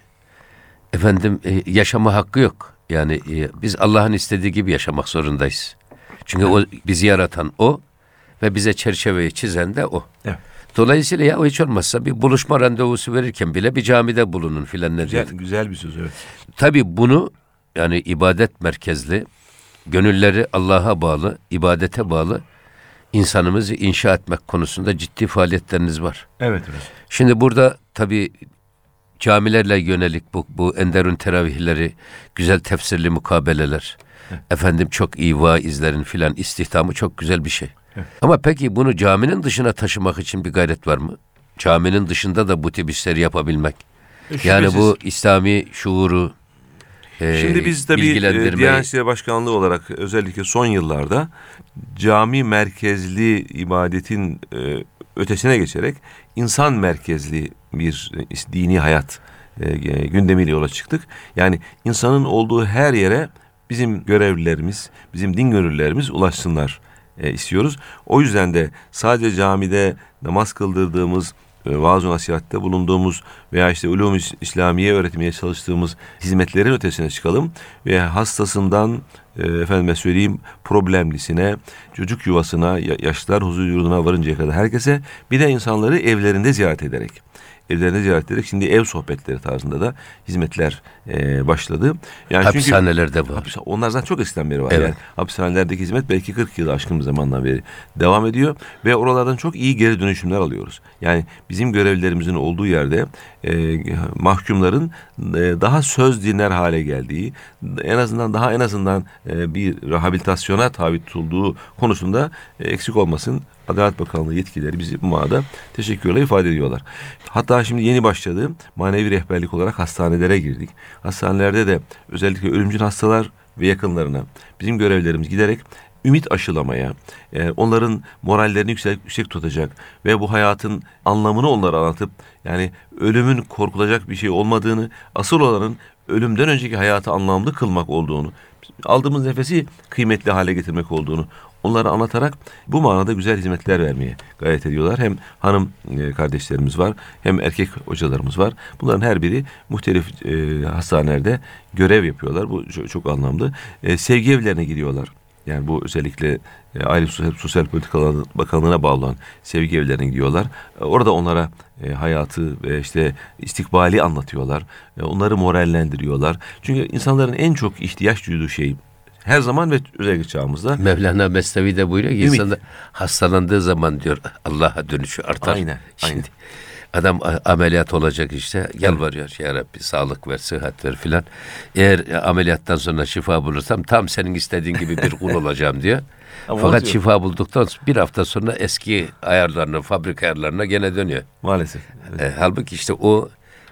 yaşama hakkı yok. Yani biz Allah'ın istediği gibi yaşamak zorundayız. Çünkü o bizi yaratan o ve bize çerçeveyi çizen de o. Evet. Dolayısıyla ya hiç olmazsa bir buluşma randevusu verirken bile bir camide bulunun filan ne diyor. Güzel bir söz, evet. Tabii bunu yani ibadet merkezli, gönülleri Allah'a bağlı, ibadete bağlı insanımızı inşa etmek konusunda ciddi faaliyetleriniz var. Evet. Şimdi burada tabii camilerle yönelik bu Enderun teravihleri, güzel tefsirli mukabeleler, çok iyi vaizlerin filan istihdamı çok güzel bir şey. Evet. Ama peki bunu caminin dışına taşımak için bir gayret var mı? Caminin dışında da bu tip işleri yapabilmek. Yani bu İslami şuuru Şimdi biz tabii Diyanet İşleri Başkanlığı olarak özellikle son yıllarda cami merkezli ibadetin ötesine geçerek insan merkezli bir dini hayat gündemiyle yola çıktık. Yani insanın olduğu her yere bizim görevlilerimiz, bizim din gönüllülerimiz ulaşsınlar istiyoruz. O yüzden de sadece camide namaz kıldırdığımız, vaaz-ı nasihatte bulunduğumuz veya işte ulûm-i İslamiye öğretmeye çalıştığımız hizmetlerin ötesine çıkalım ve hastasından efendime söyleyeyim problemlisine, çocuk yuvasına, yaşlılar huzur yurduna varıncaya kadar herkese, bir de insanları evlerinde ziyaret ederek şimdi ev sohbetleri tarzında da hizmetler başladı. Yani hapishanelerde var. Onlar zaten çok eskiden beri var. Evet. Yani hapishanelerdeki hizmet belki 40 yılı aşkın bir zamandan beri devam ediyor ve oralardan çok iyi geri dönüşümler alıyoruz. Yani bizim görevlilerimizin olduğu yerde mahkumların daha söz dinler hale geldiği, en azından bir rehabilitasyona tabi tutulduğu konusunda eksik olmasın. Adalet Bakanlığı yetkileri bizi bu manada teşekkürle ifade ediyorlar. Hatta şimdi yeni başladı manevi rehberlik olarak hastanelere girdik. Hastanelerde de özellikle ölümcül hastalar ve yakınlarına bizim görevlerimiz giderek ümit aşılamaya, onların morallerini yüksek tutacak ve bu hayatın anlamını onlara anlatıp, yani ölümün korkulacak bir şey olmadığını, asıl olanın ölümden önceki hayatı anlamlı kılmak olduğunu, aldığımız nefesi kıymetli hale getirmek olduğunu onlara anlatarak bu manada güzel hizmetler vermeye gayret ediyorlar. Hem hanım kardeşlerimiz var, hem erkek hocalarımız var. Bunların her biri muhtelif hastanelerde görev yapıyorlar. Bu çok anlamlı. Sevgi evlerine gidiyorlar. Yani bu özellikle Aile Sosyal Politikalar Bakanlığı'na bağlı olan sevgi evlerine gidiyorlar. Orada onlara hayatı ve işte istikbali anlatıyorlar. Onları morallendiriyorlar. Çünkü insanların en çok ihtiyaç duyduğu şey her zaman ve özellikle çağımızda. Mevlana Mesnevi de buyuruyor ki insan hastalandığı zaman diyor Allah'a dönüşü artar. Aynen. Adam ameliyat olacak işte, yalvarıyor ya Rabbi sağlık ver, sıhhat ver filan. Eğer ameliyattan sonra şifa bulursam tam senin istediğin gibi bir kul olacağım diyor. Fakat şifa bulduktan bir hafta sonra eski ayarlarına, fabrika ayarlarına gene dönüyor. Maalesef. Halbuki işte o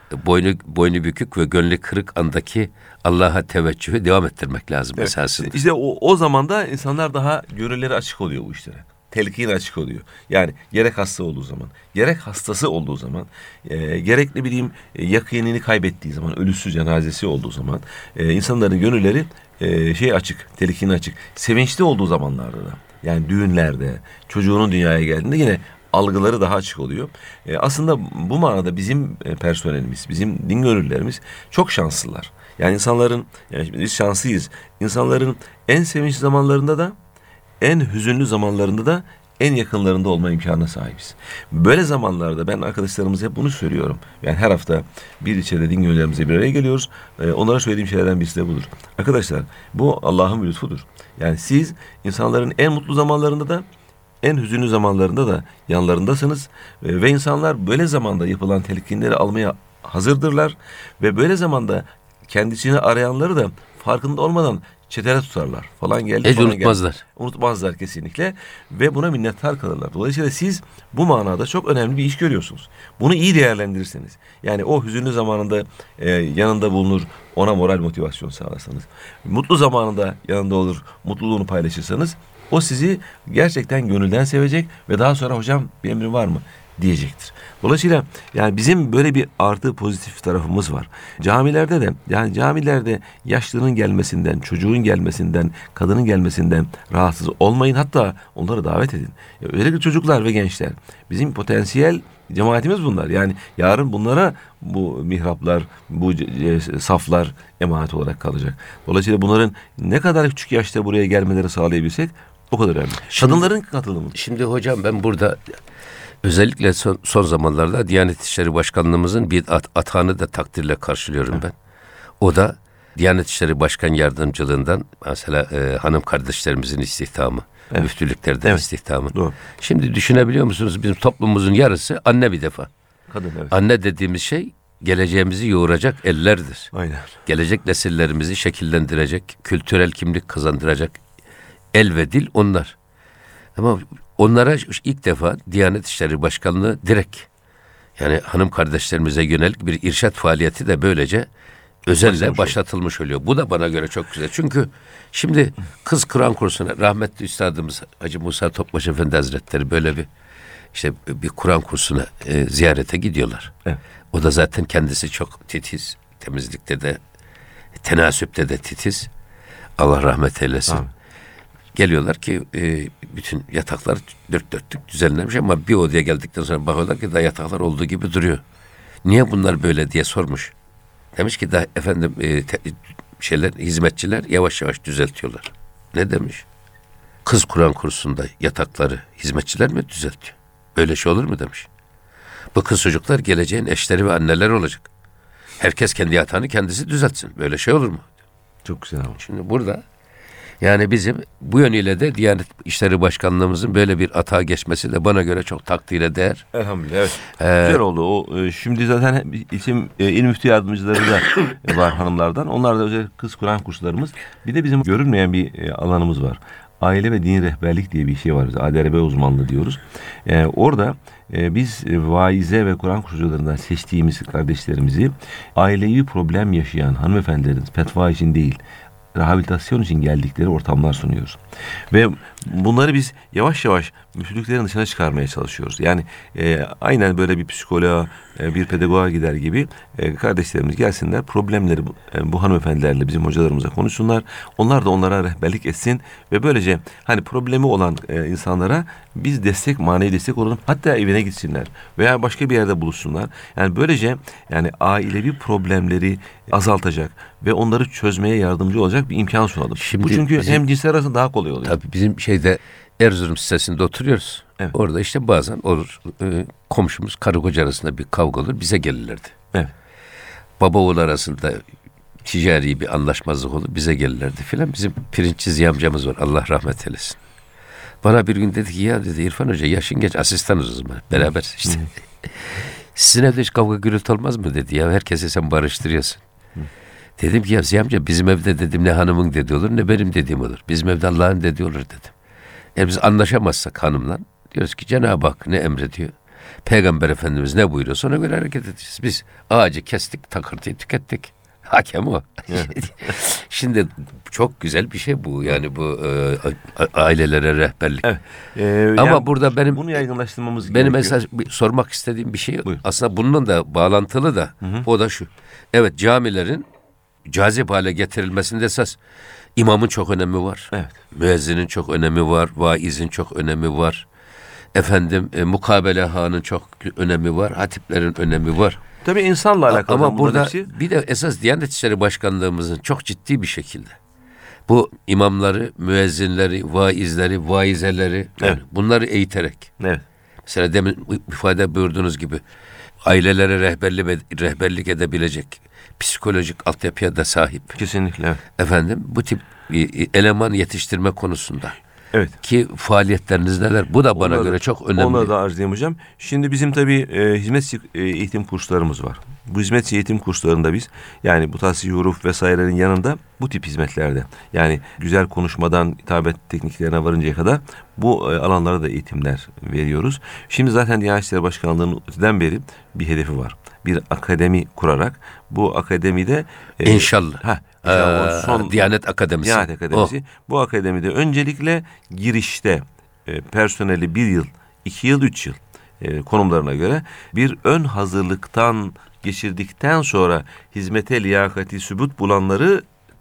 boynu bükük ve gönlü kırık andaki Allah'a teveccühü devam ettirmek lazım esasında. İşte o zaman da insanlar daha gönülleri açık oluyor bu işlere. Telkin açık oluyor. Yani gerek hasta olduğu zaman, gerek hastası olduğu zaman, gerek ne bileyim yakinini kaybettiği zaman, ölüsü cenazesi olduğu zaman insanların gönülleri açık, telkini açık. Sevinçli olduğu zamanlarda da, yani düğünlerde, çocuğunun dünyaya geldiğinde yine algıları daha açık oluyor. Aslında bu manada bizim personelimiz, bizim din gönüllülerimiz çok şanslılar. Yani biz şanslıyız. İnsanların en sevinçli zamanlarında da, en hüzünlü zamanlarında da en yakınlarında olma imkanına sahibiz. Böyle zamanlarda ben arkadaşlarımıza hep bunu söylüyorum. Yani her hafta bir içeride din gönüllerimize bir araya geliyoruz. Onlara söylediğim şeylerden birisi de budur. Arkadaşlar, bu Allah'ın bir lütfudur. Yani siz insanların en mutlu zamanlarında da, en hüzünlü zamanlarında da yanlarındasınız. Ve insanlar böyle zamanda yapılan telkinleri almaya hazırdırlar. Ve böyle zamanda kendisini arayanları da farkında olmadan çetele tutarlar. Falan geldi. Unutmazlar. Unutmazlar kesinlikle. Ve buna minnettar kalırlar. Dolayısıyla siz bu manada çok önemli bir iş görüyorsunuz. Bunu iyi değerlendirirseniz. Yani o hüzünlü zamanında yanında bulunur, ona moral motivasyon sağlarsanız. Mutlu zamanında yanında olur, mutluluğunu paylaşırsanız, o sizi gerçekten gönülden sevecek ve daha sonra hocam bir emrin var mı diyecektir. Dolayısıyla yani bizim böyle bir artı pozitif tarafımız var. Camilerde yaşlının gelmesinden, çocuğun gelmesinden, kadının gelmesinden rahatsız olmayın. Hatta onları davet edin. Özellikle çocuklar ve gençler. Bizim potansiyel cemaatimiz bunlar. Yani yarın bunlara bu mihraplar, bu saflar emanet olarak kalacak. Dolayısıyla bunların ne kadar küçük yaşta buraya gelmeleri sağlayabilsek o kadar önemli. Kadınların katılımı. Şimdi hocam ben burada özellikle son zamanlarda Diyanet İşleri Başkanlığımızın bir atağını da takdirle karşılıyorum ben. O da Diyanet İşleri Başkan Yardımcılığından mesela hanım kardeşlerimizin istihdamı, müftülüklerden istihdamı. Doğru. Şimdi düşünebiliyor musunuz? Bizim toplumumuzun yarısı anne bir defa. Kadın, evet. Anne dediğimiz şey geleceğimizi yoğuracak ellerdir. Aynen. Gelecek nesillerimizi şekillendirecek, kültürel kimlik kazandıracak el ve dil onlar. Ama onlara ilk defa Diyanet İşleri Başkanlığı direkt, yani hanım kardeşlerimize yönelik bir irşat faaliyeti de böylece özelle başlatılmış oluyor. Bu da bana göre çok güzel. Çünkü şimdi kız Kur'an kursuna, rahmetli üstadımız Hacı Musa Topbaş Efendi Hazretleri böyle bir Kur'an kursuna ziyarete gidiyorlar. Evet. O da zaten kendisi çok titiz. Temizlikte de, tenasüpte de titiz. Allah rahmet eylesin. Amin. Geliyorlar ki bütün yataklar dört dörtlük düzenlenmiş ama bir odaya geldikten sonra bakıyorlar ki da yataklar olduğu gibi duruyor. Niye bunlar böyle diye sormuş. Demiş ki da efendim hizmetçiler yavaş yavaş düzeltiyorlar. Ne demiş? Kız Kur'an kursunda yatakları hizmetçiler mi düzeltiyor? Öyle şey olur mu demiş. Bu kız çocuklar geleceğin eşleri ve anneler olacak. Herkes kendi yatağını kendisi düzeltsin. Böyle şey olur mu? Çok güzel ama. Şimdi burada yani bizim bu yönüyle de Diyanet İşleri Başkanlığımızın böyle bir atağa geçmesi de bana göre çok takdire değer. Elhamdülillah. Evet. Güzel oldu. O şimdi zaten isim il müftü yardımcıları da var hanımlardan. Onlar da özel kız Kur'an kurslarımız. Bir de bizim görünmeyen bir alanımız var. Aile ve din rehberlik diye bir şey var. ADRB uzmanlığı diyoruz. Orada biz vaize ve Kur'an kurslarından seçtiğimiz kardeşlerimizi ailevi problem yaşayan hanımefendilerin fetva için değil, rehabilitasyon için geldikleri ortamlar sunuyoruz. Ve bunları biz yavaş yavaş müftülüklerin dışına çıkarmaya çalışıyoruz. Yani aynen böyle bir psikoloğa, bir pedagoğa gider gibi kardeşlerimiz gelsinler, problemleri bu hanımefendilerle bizim hocalarımıza konuşsunlar. Onlar da onlara rehberlik etsin ve böylece hani problemi olan insanlara biz destek, manevi destek olalım. Hatta evine gitsinler veya başka bir yerde buluşsunlar. Yani böylece yani ailevi problemleri azaltacak ve onları çözmeye yardımcı olacak bir imkan sunalım. Şimdi bu çünkü bizim, hem cinsler arasında daha kolay oluyor. Tabii bizim Erzurum sitesinde oturuyoruz. Evet. Orada işte bazen olur komşumuz karı koca arasında bir kavga olur, bize gelirlerdi. Evet. Baba oğul arasında ticari bir anlaşmazlık olur, bize gelirlerdi filan. Bizim Pirinççi Ziya amcamız var, Allah rahmet eylesin. Bana bir gün dedi ki ya dedi İrfan Hoca yaşın genç, asistanız o zaman beraber işte. Sizin evde hiç kavga gürültü olmaz mı dedi ya, herkese sen barıştırıyorsun. Dedim ki ya Ziya amca bizim evde dedim ne hanımın dediği olur ne benim dediğim olur. Bizim evde Allah'ın dediği olur dedim. Eğer biz anlaşamazsak hanımla diyoruz ki Cenab-ı Hak ne emrediyor? Peygamber Efendimiz ne buyuruyorsa ona göre hareket edeceğiz. Biz ağacı kestik, takırtıyı tükettik. Hakem o. Şimdi çok güzel bir şey bu. Yani bu ailelere rehberlik. Evet. Ama yani burada bunu yaygınlaştırmamız benim gerekiyor. esas sormak istediğim bir şey Buyur. aslında bununla da bağlantılı da o da şu. Evet camilerin cazip hale getirilmesinde esas imamın çok önemi var. Evet. Müezzinin çok önemi var. Vaizin çok önemi var. Efendim mukabelehanın çok önemi var. Hatiplerin önemi var. Tabii insanla alakalı. Ama burada hepsi. bir de esas Diyanet İşleri Başkanlığımızın çok ciddi bir şekilde bu imamları, müezzinleri, vaizleri, vaizeleri yani bunları eğiterek. Evet. Mesela demin ifade buyurduğunuz gibi ailelere rehberlik edebilecek psikolojik altyapıya da sahip. Kesinlikle. Evet. Efendim bu tip eleman yetiştirme konusunda. Evet. Ki faaliyetleriniz neler? Bu da bana göre çok önemli. Ona da arz edeyim hocam. Şimdi bizim tabii hizmet eğitim kurslarımız var. Bu hizmet eğitim kurslarında biz yani bu tasih huruf vesairelerin yanında bu tip hizmetlerde yani güzel konuşmadan hitabet tekniklerine varıncaya kadar bu alanlara da eğitimler veriyoruz. Şimdi zaten Diyanet İşleri Başkanlığı'ndan beri bir hedefi var. Bir akademi kurarak bu akademide İnşallah. Diyanet Akademisi. Diyanet Akademisi. Bu akademide öncelikle girişte personeli 1 yıl, 2 yıl, 3 yıl konumlarına göre bir ön hazırlıktan geçirdikten sonra hizmete liyakati sübut bulanları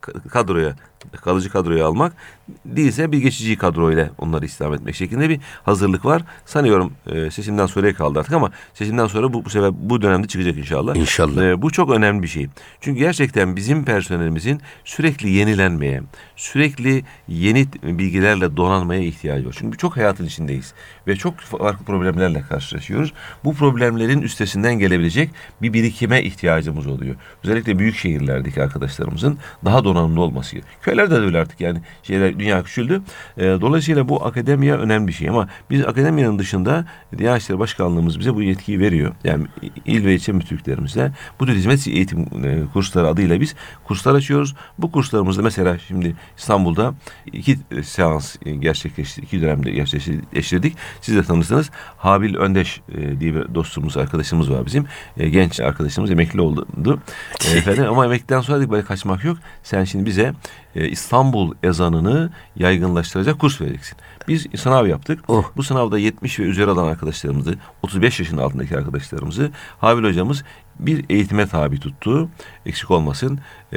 kalıcı kadroya almak değilse bir geçici kadroyla onları istihdam etmek şeklinde bir hazırlık var. Sanıyorum seçimden sonraya kaldı artık ama seçimden sonra bu sefer bu dönemde çıkacak inşallah. İnşallah. Bu çok önemli bir şey. Çünkü gerçekten bizim personelimizin sürekli yenilenmeye, sürekli yeni bilgilerle donanmaya ihtiyacı var. Çünkü çok hayatın içindeyiz ve çok farklı problemlerle karşılaşıyoruz. Bu problemlerin üstesinden gelebilecek bir birikime ihtiyacımız oluyor. Özellikle büyük şehirlerdeki arkadaşlarımızın daha donanımlı olması. Köylerde de öyle artık yani dünya küçüldü. Dolayısıyla bu akademiya önemli bir şey ama biz akademiyanın dışında Diyanet İşleri Başkanlığımız bize bu yetkiyi veriyor. Yani il ve ilçe müftülüklerimizle bu tür hizmet eğitim kursları adıyla biz kurslar açıyoruz. Bu kurslarımızda mesela şimdi İstanbul'da 2 seans gerçekleştirdik. 2 dönemde gerçekleştirdik. Siz de tanırsınız. Habil Öndeş diye bir dostumuz, arkadaşımız var bizim. Genç arkadaşımız emekli oldu. Efendim ama emekliden sonra dedik böyle kaçmak yok. Sen şimdi bize İstanbul ezanını yaygınlaştıracak kurs vereceksin. Biz sınav yaptık. Oh. Bu sınavda 70 ve üzeri olan arkadaşlarımızı, 35 yaşın altındaki arkadaşlarımızı Habil hocamız bir eğitime tabi tuttu. Eksik olmasın.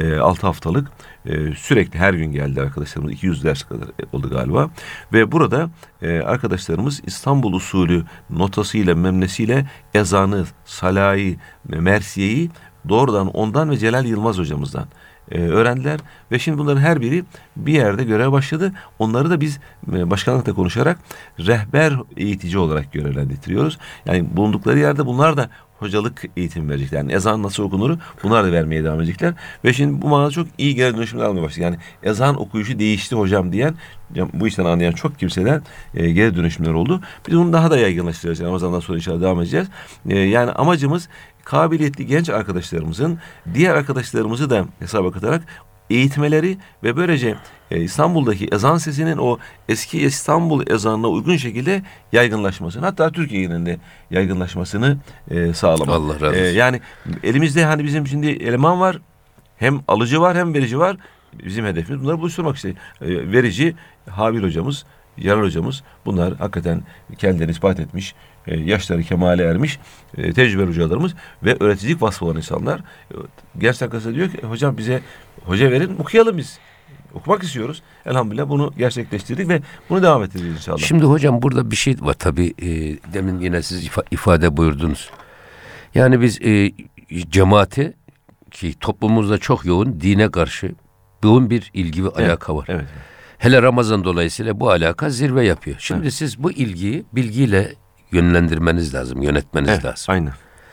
6 haftalık sürekli her gün geldi arkadaşlarımız. 200 ders kadar oldu galiba. Ve burada arkadaşlarımız İstanbul usulü notasıyla, memnesiyle ezanı, salayı, mersiyeyi doğrudan ondan ve Celal Yılmaz hocamızdan öğrendiler. Ve şimdi bunların her biri bir yerde görev başladı. Onları da biz başkanlıkla konuşarak rehber eğitici olarak görevlendiriyoruz. Yani bulundukları yerde bunlar da hocalık eğitim verecekler. Yani ezan nasıl okunur bunlar da vermeye devam edecekler. Ve şimdi bu manada çok iyi geri dönüşümler almaya başladı. Yani ezan okuyuşu değişti hocam diyen, bu işten anlayan çok kimseden geri dönüşümler oldu. Biz bunu daha da yaygınlaştıracağız. Yani Ramazan'dan sonra inşallah devam edeceğiz. Yani amacımız kabiliyetli genç arkadaşlarımızın diğer arkadaşlarımızı da hesaba katarak eğitmeleri ve böylece İstanbul'daki ezan sesinin o eski İstanbul ezanına uygun şekilde yaygınlaşmasını, hatta Türkiye genelinde yaygınlaşmasını sağlamak. Allah razı olsun. Yani elimizde hani bizim şimdi eleman var, hem alıcı var hem verici var. Bizim hedefimiz bunları buluşturmak işte. Verici Habil hocamız, Yarar hocamız, bunlar hakikaten kendilerini ispat etmiş, yaşları kemale ermiş, tecrübeli hocalarımız ve öğreticilik vasfı olan insanlar. Genç arkadaşlar diyor ki hocam bize hoca verin, okuyalım biz. Okumak istiyoruz. Elhamdülillah bunu gerçekleştirdik ve bunu devam ettireceğiz inşallah. Şimdi hocam burada bir şey var tabii, demin yine siz ifade buyurdunuz. Yani biz cemaati, ki toplumumuzda çok yoğun dine karşı yoğun bir ilgi ve alaka var. Evet. Hele Ramazan dolayısıyla bu alaka zirve yapıyor. Şimdi Evet. siz bu ilgiyi bilgiyle yönlendirmeniz lazım, yönetmeniz lazım. Aynen.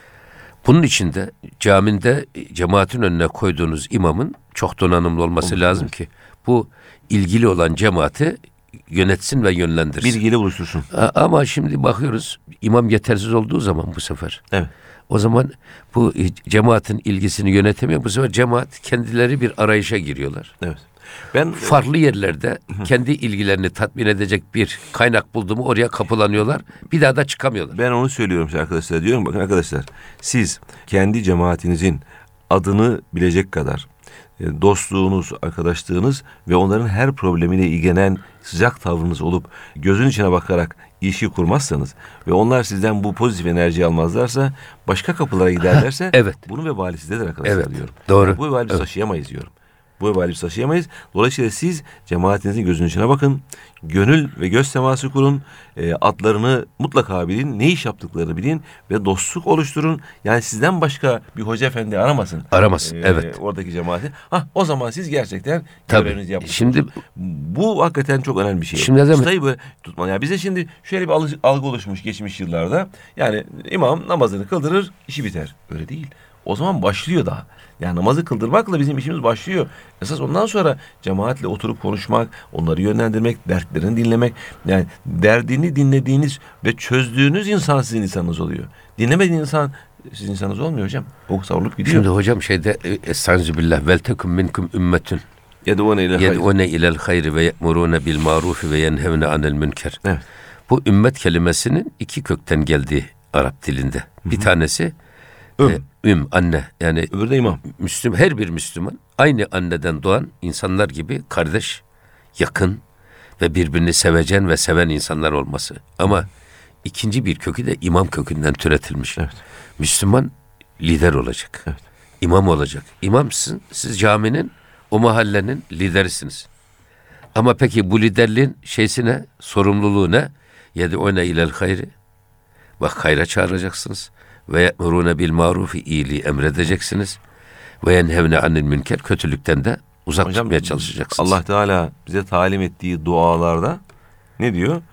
Bunun için de caminde cemaatin önüne koyduğunuz imamın çok donanımlı olması lazım ki bu ilgili olan cemaati yönetsin ve yönlendirsin. Bilgiyle buluştursun. Ama şimdi bakıyoruz imam yetersiz olduğu zaman bu sefer. Evet. O zaman bu cemaatin ilgisini yönetemiyor. Bu sefer cemaat kendileri bir arayışa giriyorlar. Evet. Ben Farklı yerlerde kendi ilgilerini tatmin edecek bir kaynak buldu mu oraya kapılanıyorlar. Bir daha da çıkamıyorlar. Ben onu söylüyorum size arkadaşlar. Diyorum bakın arkadaşlar, siz kendi cemaatinizin adını bilecek kadar dostluğunuz, arkadaşlığınız ve onların her problemiyle ilgilenen sıcak tavrınız olup gözün içine bakarak ilişki kurmazsanız ve onlar sizden bu pozitif enerjiyi almazlarsa, başka kapılara giderlerse evet. bunun vebali sizdedir arkadaşlar Evet, diyorum. doğru. Yani bu vebali biz taşıyamayız diyorum. Bu vebali biz taşıyamayız. Dolayısıyla siz cemaatinizin gözünün içine bakın. Gönül ve göz teması kurun. Adlarını mutlaka bilin. Ne iş yaptıklarını bilin. Ve dostluk oluşturun. Yani sizden başka bir hoca efendi aramasın. Aramasın, evet. Oradaki cemaati. O zaman siz gerçekten Tabii. görevinizi yapmışsınız. Şimdi bu hakikaten çok önemli bir şey. Şimdi ne demek? Ustayı böyle tutman. Yani bize şimdi şöyle bir algı oluşmuş geçmiş yıllarda. Yani imam namazını kıldırır, işi biter. Öyle değil. O zaman başlıyor daha. Yani namazı kıldırmakla bizim işimiz başlıyor. Esas ondan sonra cemaatle oturup konuşmak, onları yönlendirmek, dertlerini dinlemek. Yani derdini dinlediğiniz ve çözdüğünüz insan sizin insanınız oluyor. Dinlemediğin insan sizin insanınız olmuyor hocam. O savrulup gidiyor. Şimdi hocam şeyde estağfirullah vel tekum minkum ümmetun yed'une ilel hayri ve ye'murune bil marufi ve yenhevne anil münker. Evet. Bu ümmet kelimesinin iki kökten geldiği Arap dilinde. Bir tanesi anne, yani öbürü de imam. Her bir Müslüman aynı anneden doğan insanlar gibi kardeş, yakın ve birbirini sevecen ve seven insanlar olması. Ama ikinci bir kökü de imam kökünden türetilmiş. Evet. Müslüman lider olacak. Evet. İmam olacak. İmamsın, siz caminin, o mahallenin liderisiniz. Ama peki bu liderliğin şeysine, sorumluluğu ne? Yed'une ilel hayri. Bak, hayra çağıracaksınız. Ve ye'murune bil marufi, iyiliği emredeceksiniz. Ve yenhevne anil münker, kötülükten de uzak tutmaya çalışacaksınız. Allah Teala bize talim ettiği dualarda ne diyor?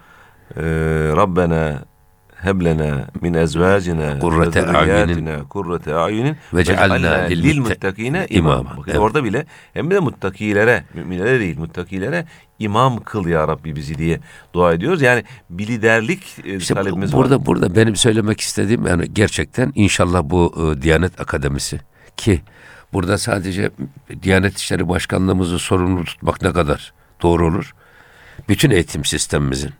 Rabbena heblena min ezvacina kurrate a'yunin ve cealna lil muttakine imama. imama. Evet. Orada bile hem de muttakilere, müminlere değil muttakilere imam kıl ya Rabbi bizi diye dua ediyoruz. Yani bir liderlik İşte talebimiz var. Burada benim söylemek istediğim, yani gerçekten inşallah bu Diyanet Akademisi, ki burada sadece Diyanet İşleri Başkanlığımızı sorumlu tutmak ne kadar doğru olur? Bütün eğitim sistemimizin,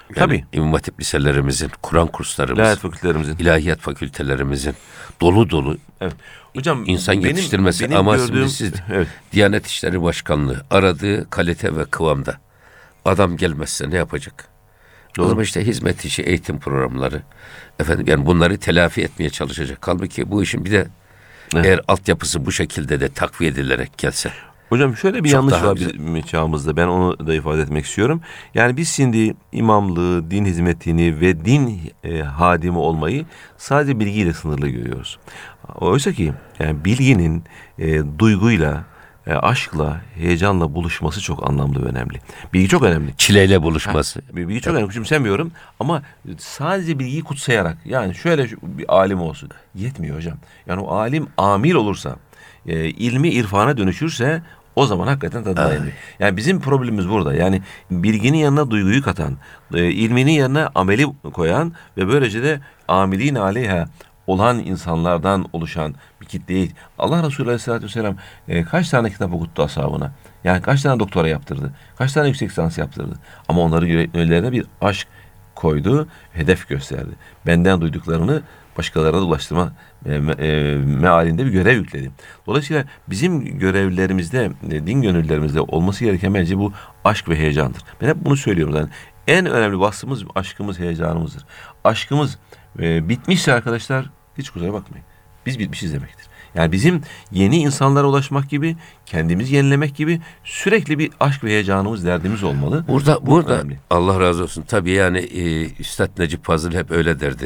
Yani Tabii. İmam Hatip liselerimizin, Kur'an kurslarımız, İlahiyat fakültelerimizin. ilahiyat fakültelerimizin dolu dolu Evet. Hocam insan yetiştirmesi benim ama gördüğüm, şimdi siz evet. Diyanet İşleri Başkanlığı aradığı kalite ve kıvamda adam gelmezse ne yapacak? Doğru. O zaman işte hizmet işi, eğitim programları, efendim yani bunları telafi etmeye çalışacak. Halbuki bu işin bir de Evet. eğer altyapısı bu şekilde de takviye edilerek gelse. Hocam şöyle bir Çok yanlış daha var güzel. bizim çağımızda. Ben onu da ifade etmek istiyorum. Yani biz şimdi imamlığı, din hizmetini ve din hadimi olmayı sadece bilgiyle sınırlı görüyoruz. Oysa ki yani bilginin duyguyla, aşkla, heyecanla buluşması çok anlamlı ve önemli. Bilgi çok önemli. Çileyle buluşması. Bilgi çok önemli. Küçümsemiyorum ama sadece bilgiyi kutsayarak yani şöyle bir alim olsun yetmiyor hocam. Yani o alim amil olursa, ilmi irfana dönüşürse o zaman hakikaten tadı dayanıyor. Yani bizim problemimiz burada. Yani bilginin yanına duyguyu katan, ilminin yanına ameli koyan ve böylece de amilin aleyha olan insanlardan oluşan bir kitleyi Allah Resulü Aleyhisselatü Vesselam kaç tane kitap okuttu ashabına? Yani kaç tane doktora yaptırdı? Kaç tane yüksek lisans yaptırdı? Ama onların yüreklerine bir aşk koydu, hedef gösterdi. Benden duyduklarını başkalarına da ulaştırma mealinde bir görev yükledi. Dolayısıyla bizim görevlerimizde, din gönüllerimizde olması gereken bence bu aşk ve heyecandır. Ben hep bunu söylüyorum. Yani en önemli vasfımız aşkımız, heyecanımızdır. Aşkımız bitmişse arkadaşlar hiç kusura bakmayın. Biz bitmişiz demektir. Yani bizim yeni insanlara ulaşmak gibi, kendimizi yenilemek gibi sürekli bir aşk ve heyecanımız, derdimiz olmalı. Burada önemli. Allah razı olsun. Tabii yani Üstad Necip Fazıl hep öyle derdi.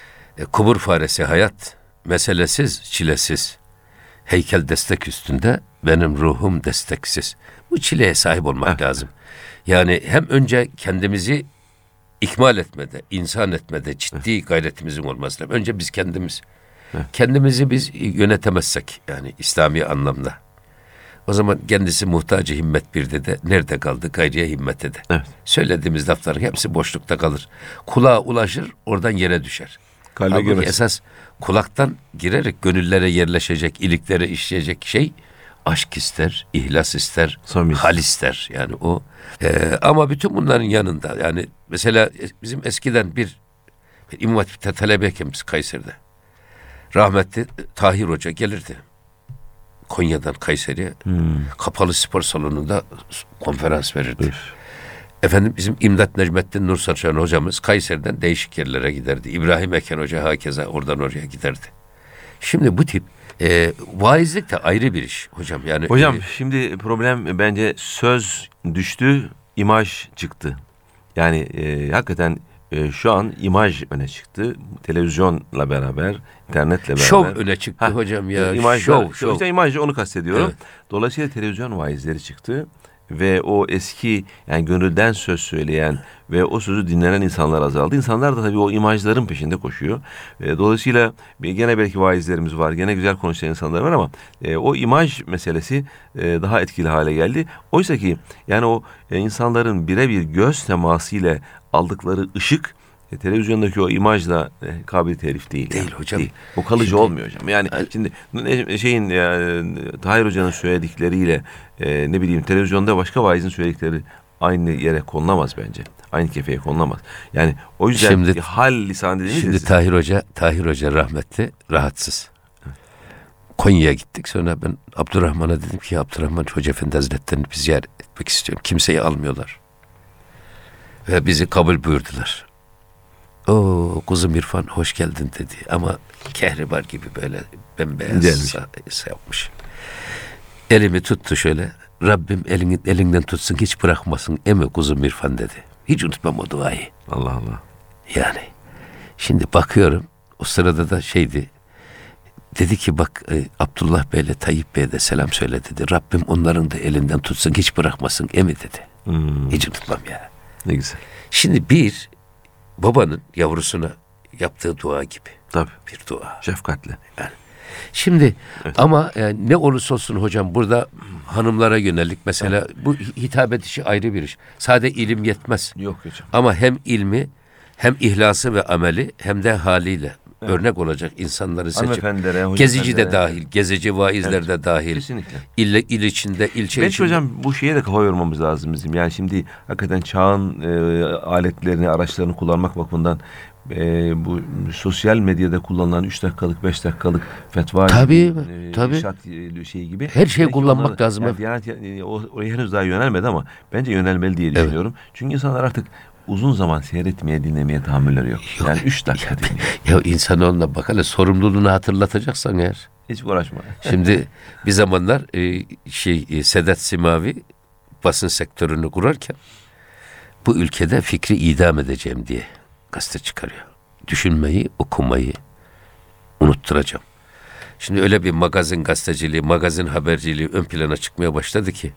Kubur faresi hayat, meselesiz, çilesiz. Heykel destek üstünde, benim ruhum desteksiz. Bu çileye sahip olmak lazım. Yani hem önce kendimizi ikmal etmede, insan etmede ciddi gayretimizin olması lazım. Önce biz kendimiz. Kendimizi biz yönetemezsek yani İslami anlamda. O zaman kendisi muhtacı himmet birde de nerede kaldı gayriye himmete de. Evet. Söylediğimiz lafların hepsi boşlukta kalır. Kulağa ulaşır, oradan yere düşer. Kalbe Halbuki girmez. esas kulaktan girerek gönüllere yerleşecek, iliklere işleyecek şey aşk ister, ihlas ister, Samimiyet. hal ister. Yani o. Ama bütün bunların yanında yani mesela bizim eskiden bir İmam Hatip'te talebeyken biz Kayseri'de. Rahmetli Tahir Hoca gelirdi. Konya'dan Kayseri'ye kapalı spor salonunda konferans verirdi. Üf. Efendim bizim İmdat Necmettin Nur Saçan hocamız Kayseri'den değişik yerlere giderdi. İbrahim Eken Hoca hakeza oradan oraya giderdi. Şimdi bu tip vaizlik de ayrı bir iş hocam. Yani Hocam şimdi problem bence söz düştü, imaj çıktı. Yani hakikaten şu an imaj öne çıktı. Televizyonla beraber, internetle beraber. şov öne çıktı hocam ya. Şov. İşte imajı onu kastediyorum. Evet. Dolayısıyla televizyon vaizleri çıktı. Ve o eski yani gönülden söz söyleyen ve o sözü dinlenen insanlar azaldı. İnsanlar da tabii o imajların peşinde koşuyor. Dolayısıyla gene belki vaizlerimiz var. Gene güzel konuşan insanlar var ama o imaj meselesi daha etkili hale geldi. Oysa ki yani o insanların birebir göz teması ile aldıkları ışık televizyondaki o imajla kabiliyet herif değil. Değil hocam. Değil. O kalıcı olmuyor hocam. Yani şimdi Tahir Hoca'nın söyledikleriyle ne bileyim televizyonda başka vaizin söyledikleri aynı yere konulamaz bence. Aynı kefeye konulamaz. Yani o yüzden Şimdi- hal lisan dediğiniz Şimdi Tahir Hoca rahmetli rahatsız. Konya'ya gittik. Sonra ben Abdurrahman'a dedim ki Abdurrahman Hoca Efendi Hazretleri'ni bir ziyaret etmek istiyorum. Kimseyi almıyorlar. Ve bizi kabul buyurdular. Oo kuzum İrfan hoş geldin dedi. Ama kehribar gibi böyle bembeyaz Gelmiş. yapmış. Elimi tuttu şöyle. Rabbim elinden tutsun hiç bırakmasın emi kuzum İrfan dedi. Hiç unutmam o duayı. Allah Allah. Yani şimdi bakıyorum o sırada da şeydi. Dedi ki bak Abdullah Bey'le Tayyip Bey'e de selam söyle dedi. Rabbim onların da elinden tutsun hiç bırakmasın emi dedi. Hiç unutmam ya. Ne güzel. Şimdi bir babanın yavrusuna yaptığı dua gibi. Tabii. Bir dua. Şefkatle. Şimdi ama ne olursa olsun hocam burada hanımlara yönelik mesela bu hitabet işi ayrı bir iş. Sadece ilim yetmez. Yok hocam. Ama hem ilmi hem ihlası ve ameli hem de haliyle örnek olacak insanları seçip, Hanımefendilere, gezici de hocaefendilere. dahil, gezici vaizler de dahil, Kesinlikle. il içinde, ilçe Belki içinde. hocam bu şeye de kafa yormamız lazım bizim. Yani şimdi hakikaten çağın aletlerini, araçlarını kullanmak bakımından bu sosyal medyada kullanılan 3 dakikalık, 5 dakikalık fetva Tabii, gibi, tabii. irşat şey gibi. Her şeyi Belki kullanmak onları, lazım. Yani Diyanet oraya henüz daha yönelmedi ama bence yönelmeli diye düşünüyorum. Çünkü insanlar artık uzun zaman seyretmeye, dinlemeye tahammülleri yok. Yani 3 dakika dinliyor. Ya insanoğluna bak hele, sorumluluğunu hatırlatacaksan eğer. Hiç uğraşma. Şimdi bir zamanlar Sedat Simavi basın sektörünü kurarken bu ülkede fikri idam edeceğim diye gazete çıkarıyor. Düşünmeyi, okumayı unutturacağım. Şimdi öyle bir magazin gazeteciliği, magazin haberciliği ön plana çıkmaya başladı ki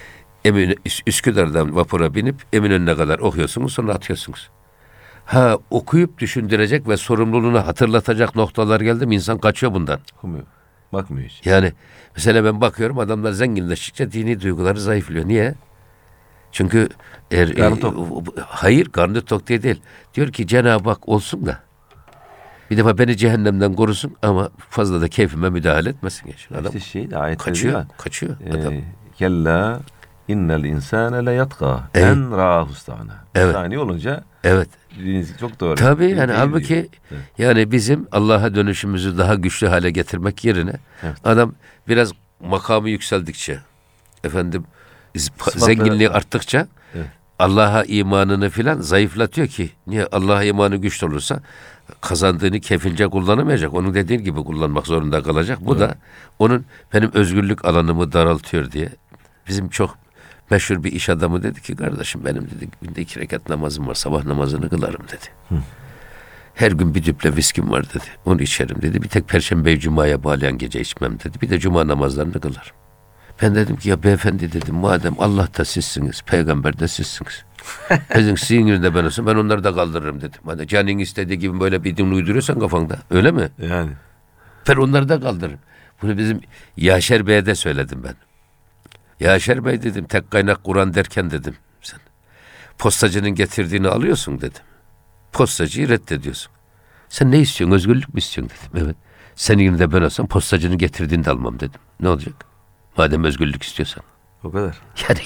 Üsküdar'dan vapura binip Eminönü'ne kadar okuyorsunuz, sonra atıyorsunuz. Okuyup düşündürecek ve sorumluluğunu hatırlatacak noktalar geldi mi insan kaçıyor bundan. Okumuyor. Bakmıyor hiç. Yani mesela ben bakıyorum, adamlar zenginleştikçe dini duyguları zayıflıyor. Niye? Çünkü Karnı tok. hayır, karnı tok diye değil. Diyor ki Cenab-ı Hak olsun da bir defa beni cehennemden korusun ama fazla da keyfime müdahale etmesin. Yani adam İşte ayette kaçıyor, diyor. kaçıyor adam. Kella innel insane le yatka Evet. en rahustana. Evet. Sani olunca Evet. çok doğru. Tabii yani Değil halbuki diyor. Evet. yani bizim Allah'a dönüşümüzü daha güçlü hale getirmek yerine Evet. adam biraz makamı yükseldikçe, efendim Sıfatları- zenginliği arttıkça Evet. Allah'a imanını filan zayıflatıyor ki. Niye? Allah'a imanı güçlü olursa kazandığını kefilce kullanamayacak. Onun dediğin gibi kullanmak zorunda kalacak. Bu da onun benim özgürlük alanımı daraltıyor diye. Bizim çok meşhur bir iş adamı dedi ki, kardeşim benim dedi günde 2 rekat namazım var, sabah namazını kılarım dedi. Her gün bir düble viskim var dedi. Onu içerim dedi. Bir tek Perşembe Cuma'ya bağlayan gece içmem dedi. Bir de Cuma namazlarını kılarım. Ben dedim ki ya beyefendi dedim, madem Allah da sizsiniz, peygamber de sizsiniz. Sizin yerinde ben olsun, ben onları da kaldırırım dedim. Hani canın istediği gibi böyle bir din uyduruyorsan kafanda, öyle mi? Yani. Ben onları da kaldırırım. Bunu bizim Yaşar Bey'e de söyledim ben. Yaşar Bey dedim, tek kaynak Kur'an derken dedim, sen postacının getirdiğini alıyorsun dedim. Postacıyı reddediyorsun. Sen ne istiyorsun? Özgürlük mü istiyorsun dedim. Evet. Senin yerinde ben olsam postacının getirdiğini de almam dedim. Ne olacak? Madem özgürlük istiyorsan. O kadar. Yani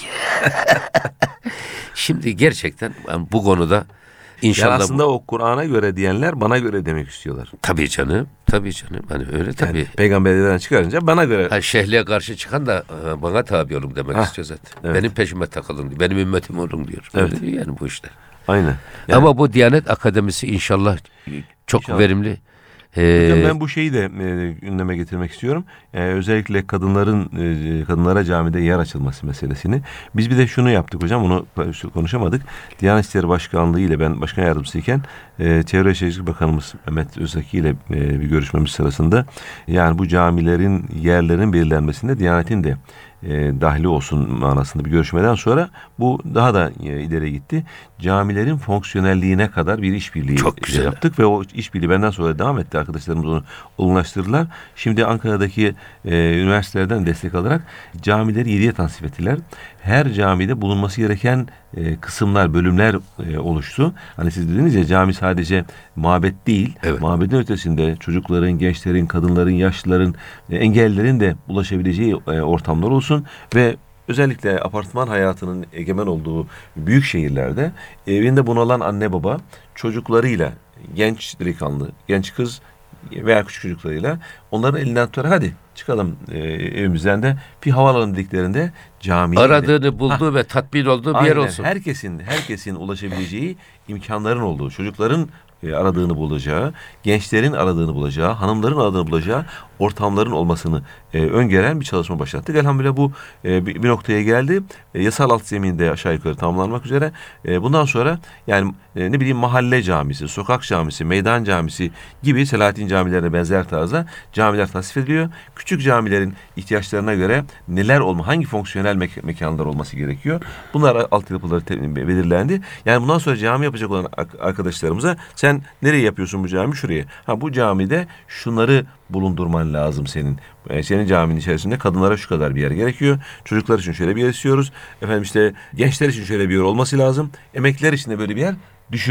şimdi gerçekten bu konuda inşallah Yani aslında o Kur'an'a göre diyenler bana göre demek istiyorlar. tabii canım. Hani öyle tabii. Yani peygamberden çıkarınca bana göre. Şehliğe karşı çıkan da bana tabi olun demek istiyor zaten. evet. Benim peşime takılın diyor. Benim ümmetim olun diyor. Evet. Öyle diyor yani bu işler. Aynen. Yani, Ama bu Diyanet Akademisi inşallah çok İnşallah. verimli. hocam ben bu şeyi de gündeme getirmek istiyorum. Özellikle kadınlara camide yer açılması meselesini. Biz bir de şunu yaptık hocam, onu konuşamadık. Diyanet İşleri Başkanlığı ile ben başkan yardımcısıyken Çevre Şehircilik Bakanımız Mehmet Özaki ile bir görüşmemiz sırasında yani bu camilerin yerlerin belirlenmesinde Diyanet'in de dahili olsun manasında bir görüşmeden sonra bu daha da ileri gitti. Camilerin fonksiyonelliğine kadar bir işbirliği yaptık ve o işbirliği benden sonra devam etti. Arkadaşlarımız onu olgunlaştırdılar. Şimdi Ankara'daki üniversitelerden destek alarak camileri 7'ye tansip ettiler. Her camide bulunması gereken kısımlar, bölümler oluştu. Hani siz dediniz ya, cami sadece mabet değil. Evet. Mabedin ötesinde çocukların, gençlerin, kadınların, yaşlıların, engellilerin de ulaşabileceği ortamlar olsun ve özellikle apartman hayatının egemen olduğu büyük şehirlerde evinde bunalan anne baba çocuklarıyla, genç delikanlı, genç kız veya küçük çocuklarıyla onların elinden tutarak hadi çıkalım evimizden de bir havaalanı dediklerinde camiye aradığını bulduğu ve tatmin olduğu bir yer olsun. Herkesin ulaşabileceği imkanların olduğu, çocukların aradığını bulacağı, gençlerin aradığını bulacağı, hanımların aradığını bulacağı ortamların olmasını öngören bir çalışma başlattık. Elhamdülillah bu bir noktaya geldi. Yasal alt zeminde aşağı yukarı tamamlanmak üzere. Bundan sonra yani ne bileyim mahalle camisi, sokak camisi, meydan camisi gibi Selahattin camilerine benzer tarzda camiler tasnif ediliyor. Küçük camilerin ihtiyaçlarına göre hangi fonksiyonel mekanlar olması gerekiyor? Bunlar altyapıları belirlendi. Yani bundan sonra cami yapacak olan arkadaşlarımıza sen nereye yapıyorsun bu cami? Şuraya. Bu camide şunları bulundurman lazım senin. Senin caminin içerisinde kadınlara şu kadar bir yer gerekiyor. Çocuklar için şöyle bir yer istiyoruz. Efendim işte gençler için şöyle bir yer olması lazım. Emekliler için de böyle bir yer düşün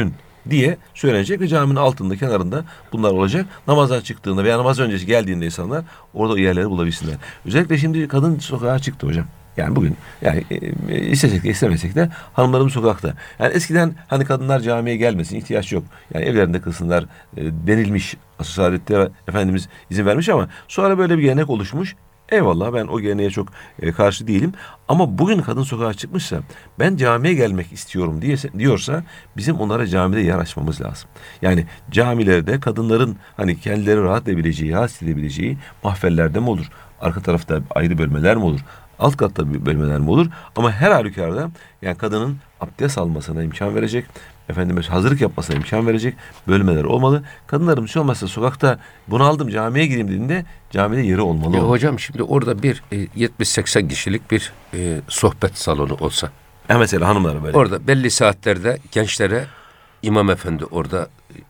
diye söylenecek ve caminin altında, kenarında bunlar olacak. Namazdan çıktığında veya namaz öncesi geldiğinde insanlar orada o yerleri bulabilsinler. Özellikle şimdi kadın sokağa çıktı hocam. Yani bugün yani istesek de istemesek de hanımlarımız sokakta. Yani eskiden hani kadınlar camiye gelmesin, ihtiyaç yok. Yani evlerinde kılsınlar denilmiş. Asıl Saadet'te Efendimiz izin vermiş ama sonra böyle bir gelenek oluşmuş. Eyvallah, ben o geleneğe çok karşı değilim. Ama bugün kadın sokağa çıkmışsa, ben camiye gelmek istiyorum diyorsa bizim onlara camide yer açmamız lazım. Yani camilerde kadınların hani kendileri rahat edebileceği, rahat edebileceği mahfellerde mi olur? Arka tarafta ayrı bölmeler mi olur? Alt katta bir bölmeler mi olur? Ama her halükarda yani kadının abdest almasına imkan verecek, efendime hazırlık yapmasına imkan verecek bölmeler olmalı. Kadınlarım şey olmazsa sokakta bunaldım camiye gireyim dediğinde camide yeri olmalı. Hocam şimdi orada bir 70-80 kişilik bir sohbet salonu olsa. Mesela hanımlar böyle. Orada belli saatlerde gençlere imam efendi orada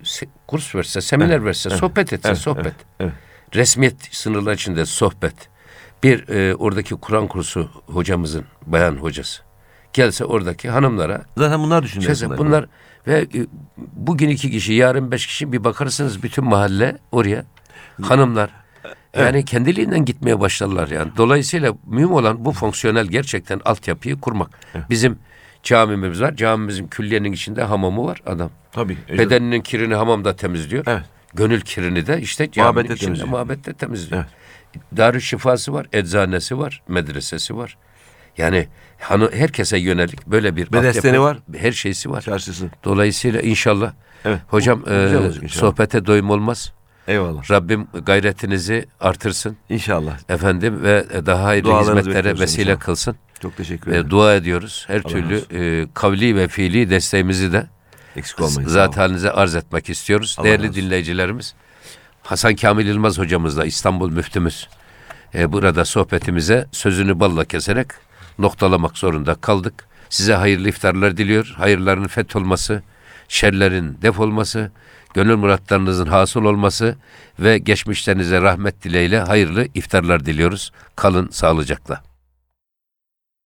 kurs verse, seminer verse, sohbet etse, sohbet. Evet. Resmiyet sınırlar içinde sohbet. Bir oradaki Kur'an kursu hocamızın, bayan hocası gelse oradaki hanımlara. Zaten bunlar düşünüyorlar. Bunlar ve bugün 2 kişi, yarın 5 kişi, bir bakarsınız bütün mahalle oraya. Hanımlar yani kendiliğinden gitmeye başlarlar yani. Dolayısıyla mühim olan bu fonksiyonel gerçekten altyapıyı kurmak. Bizim camimiz var. Camimizin külliyenin içinde hamamı var adam. Tabii. Bedeninin kirini hamamda temizliyor. Evet. Gönül kirini de işte caminin içinde, mabette temizliyor. Evet. Darüşşifası var, eczanesi var, medresesi var. Yani herkese yönelik böyle bir bedesteni var. Her şeysi var. Çarşısı. Dolayısıyla inşallah. Evet. Hocam sohbete doyum olmaz. Eyvallah. Rabbim gayretinizi artırsın. İnşallah. Efendim ve daha hayırlı hizmetlere vesile kılsın. Çok teşekkür ederim. Dua ediyoruz. Her türlü kavli ve fiili desteğimizi de eksik olmayın. Zat halinize arz etmek istiyoruz. Allah Değerli dinleyicilerimiz, Hasan Kamil Yılmaz hocamızla İstanbul müftümüz burada sohbetimize sözünü balla keserek noktalamak zorunda kaldık. Size hayırlı iftarlar diliyor. Hayırların fetholması, şerlerin defolması, gönül muratlarınızın hasıl olması ve geçmişlerinize rahmet dileğiyle hayırlı iftarlar diliyoruz. Kalın sağlıcakla.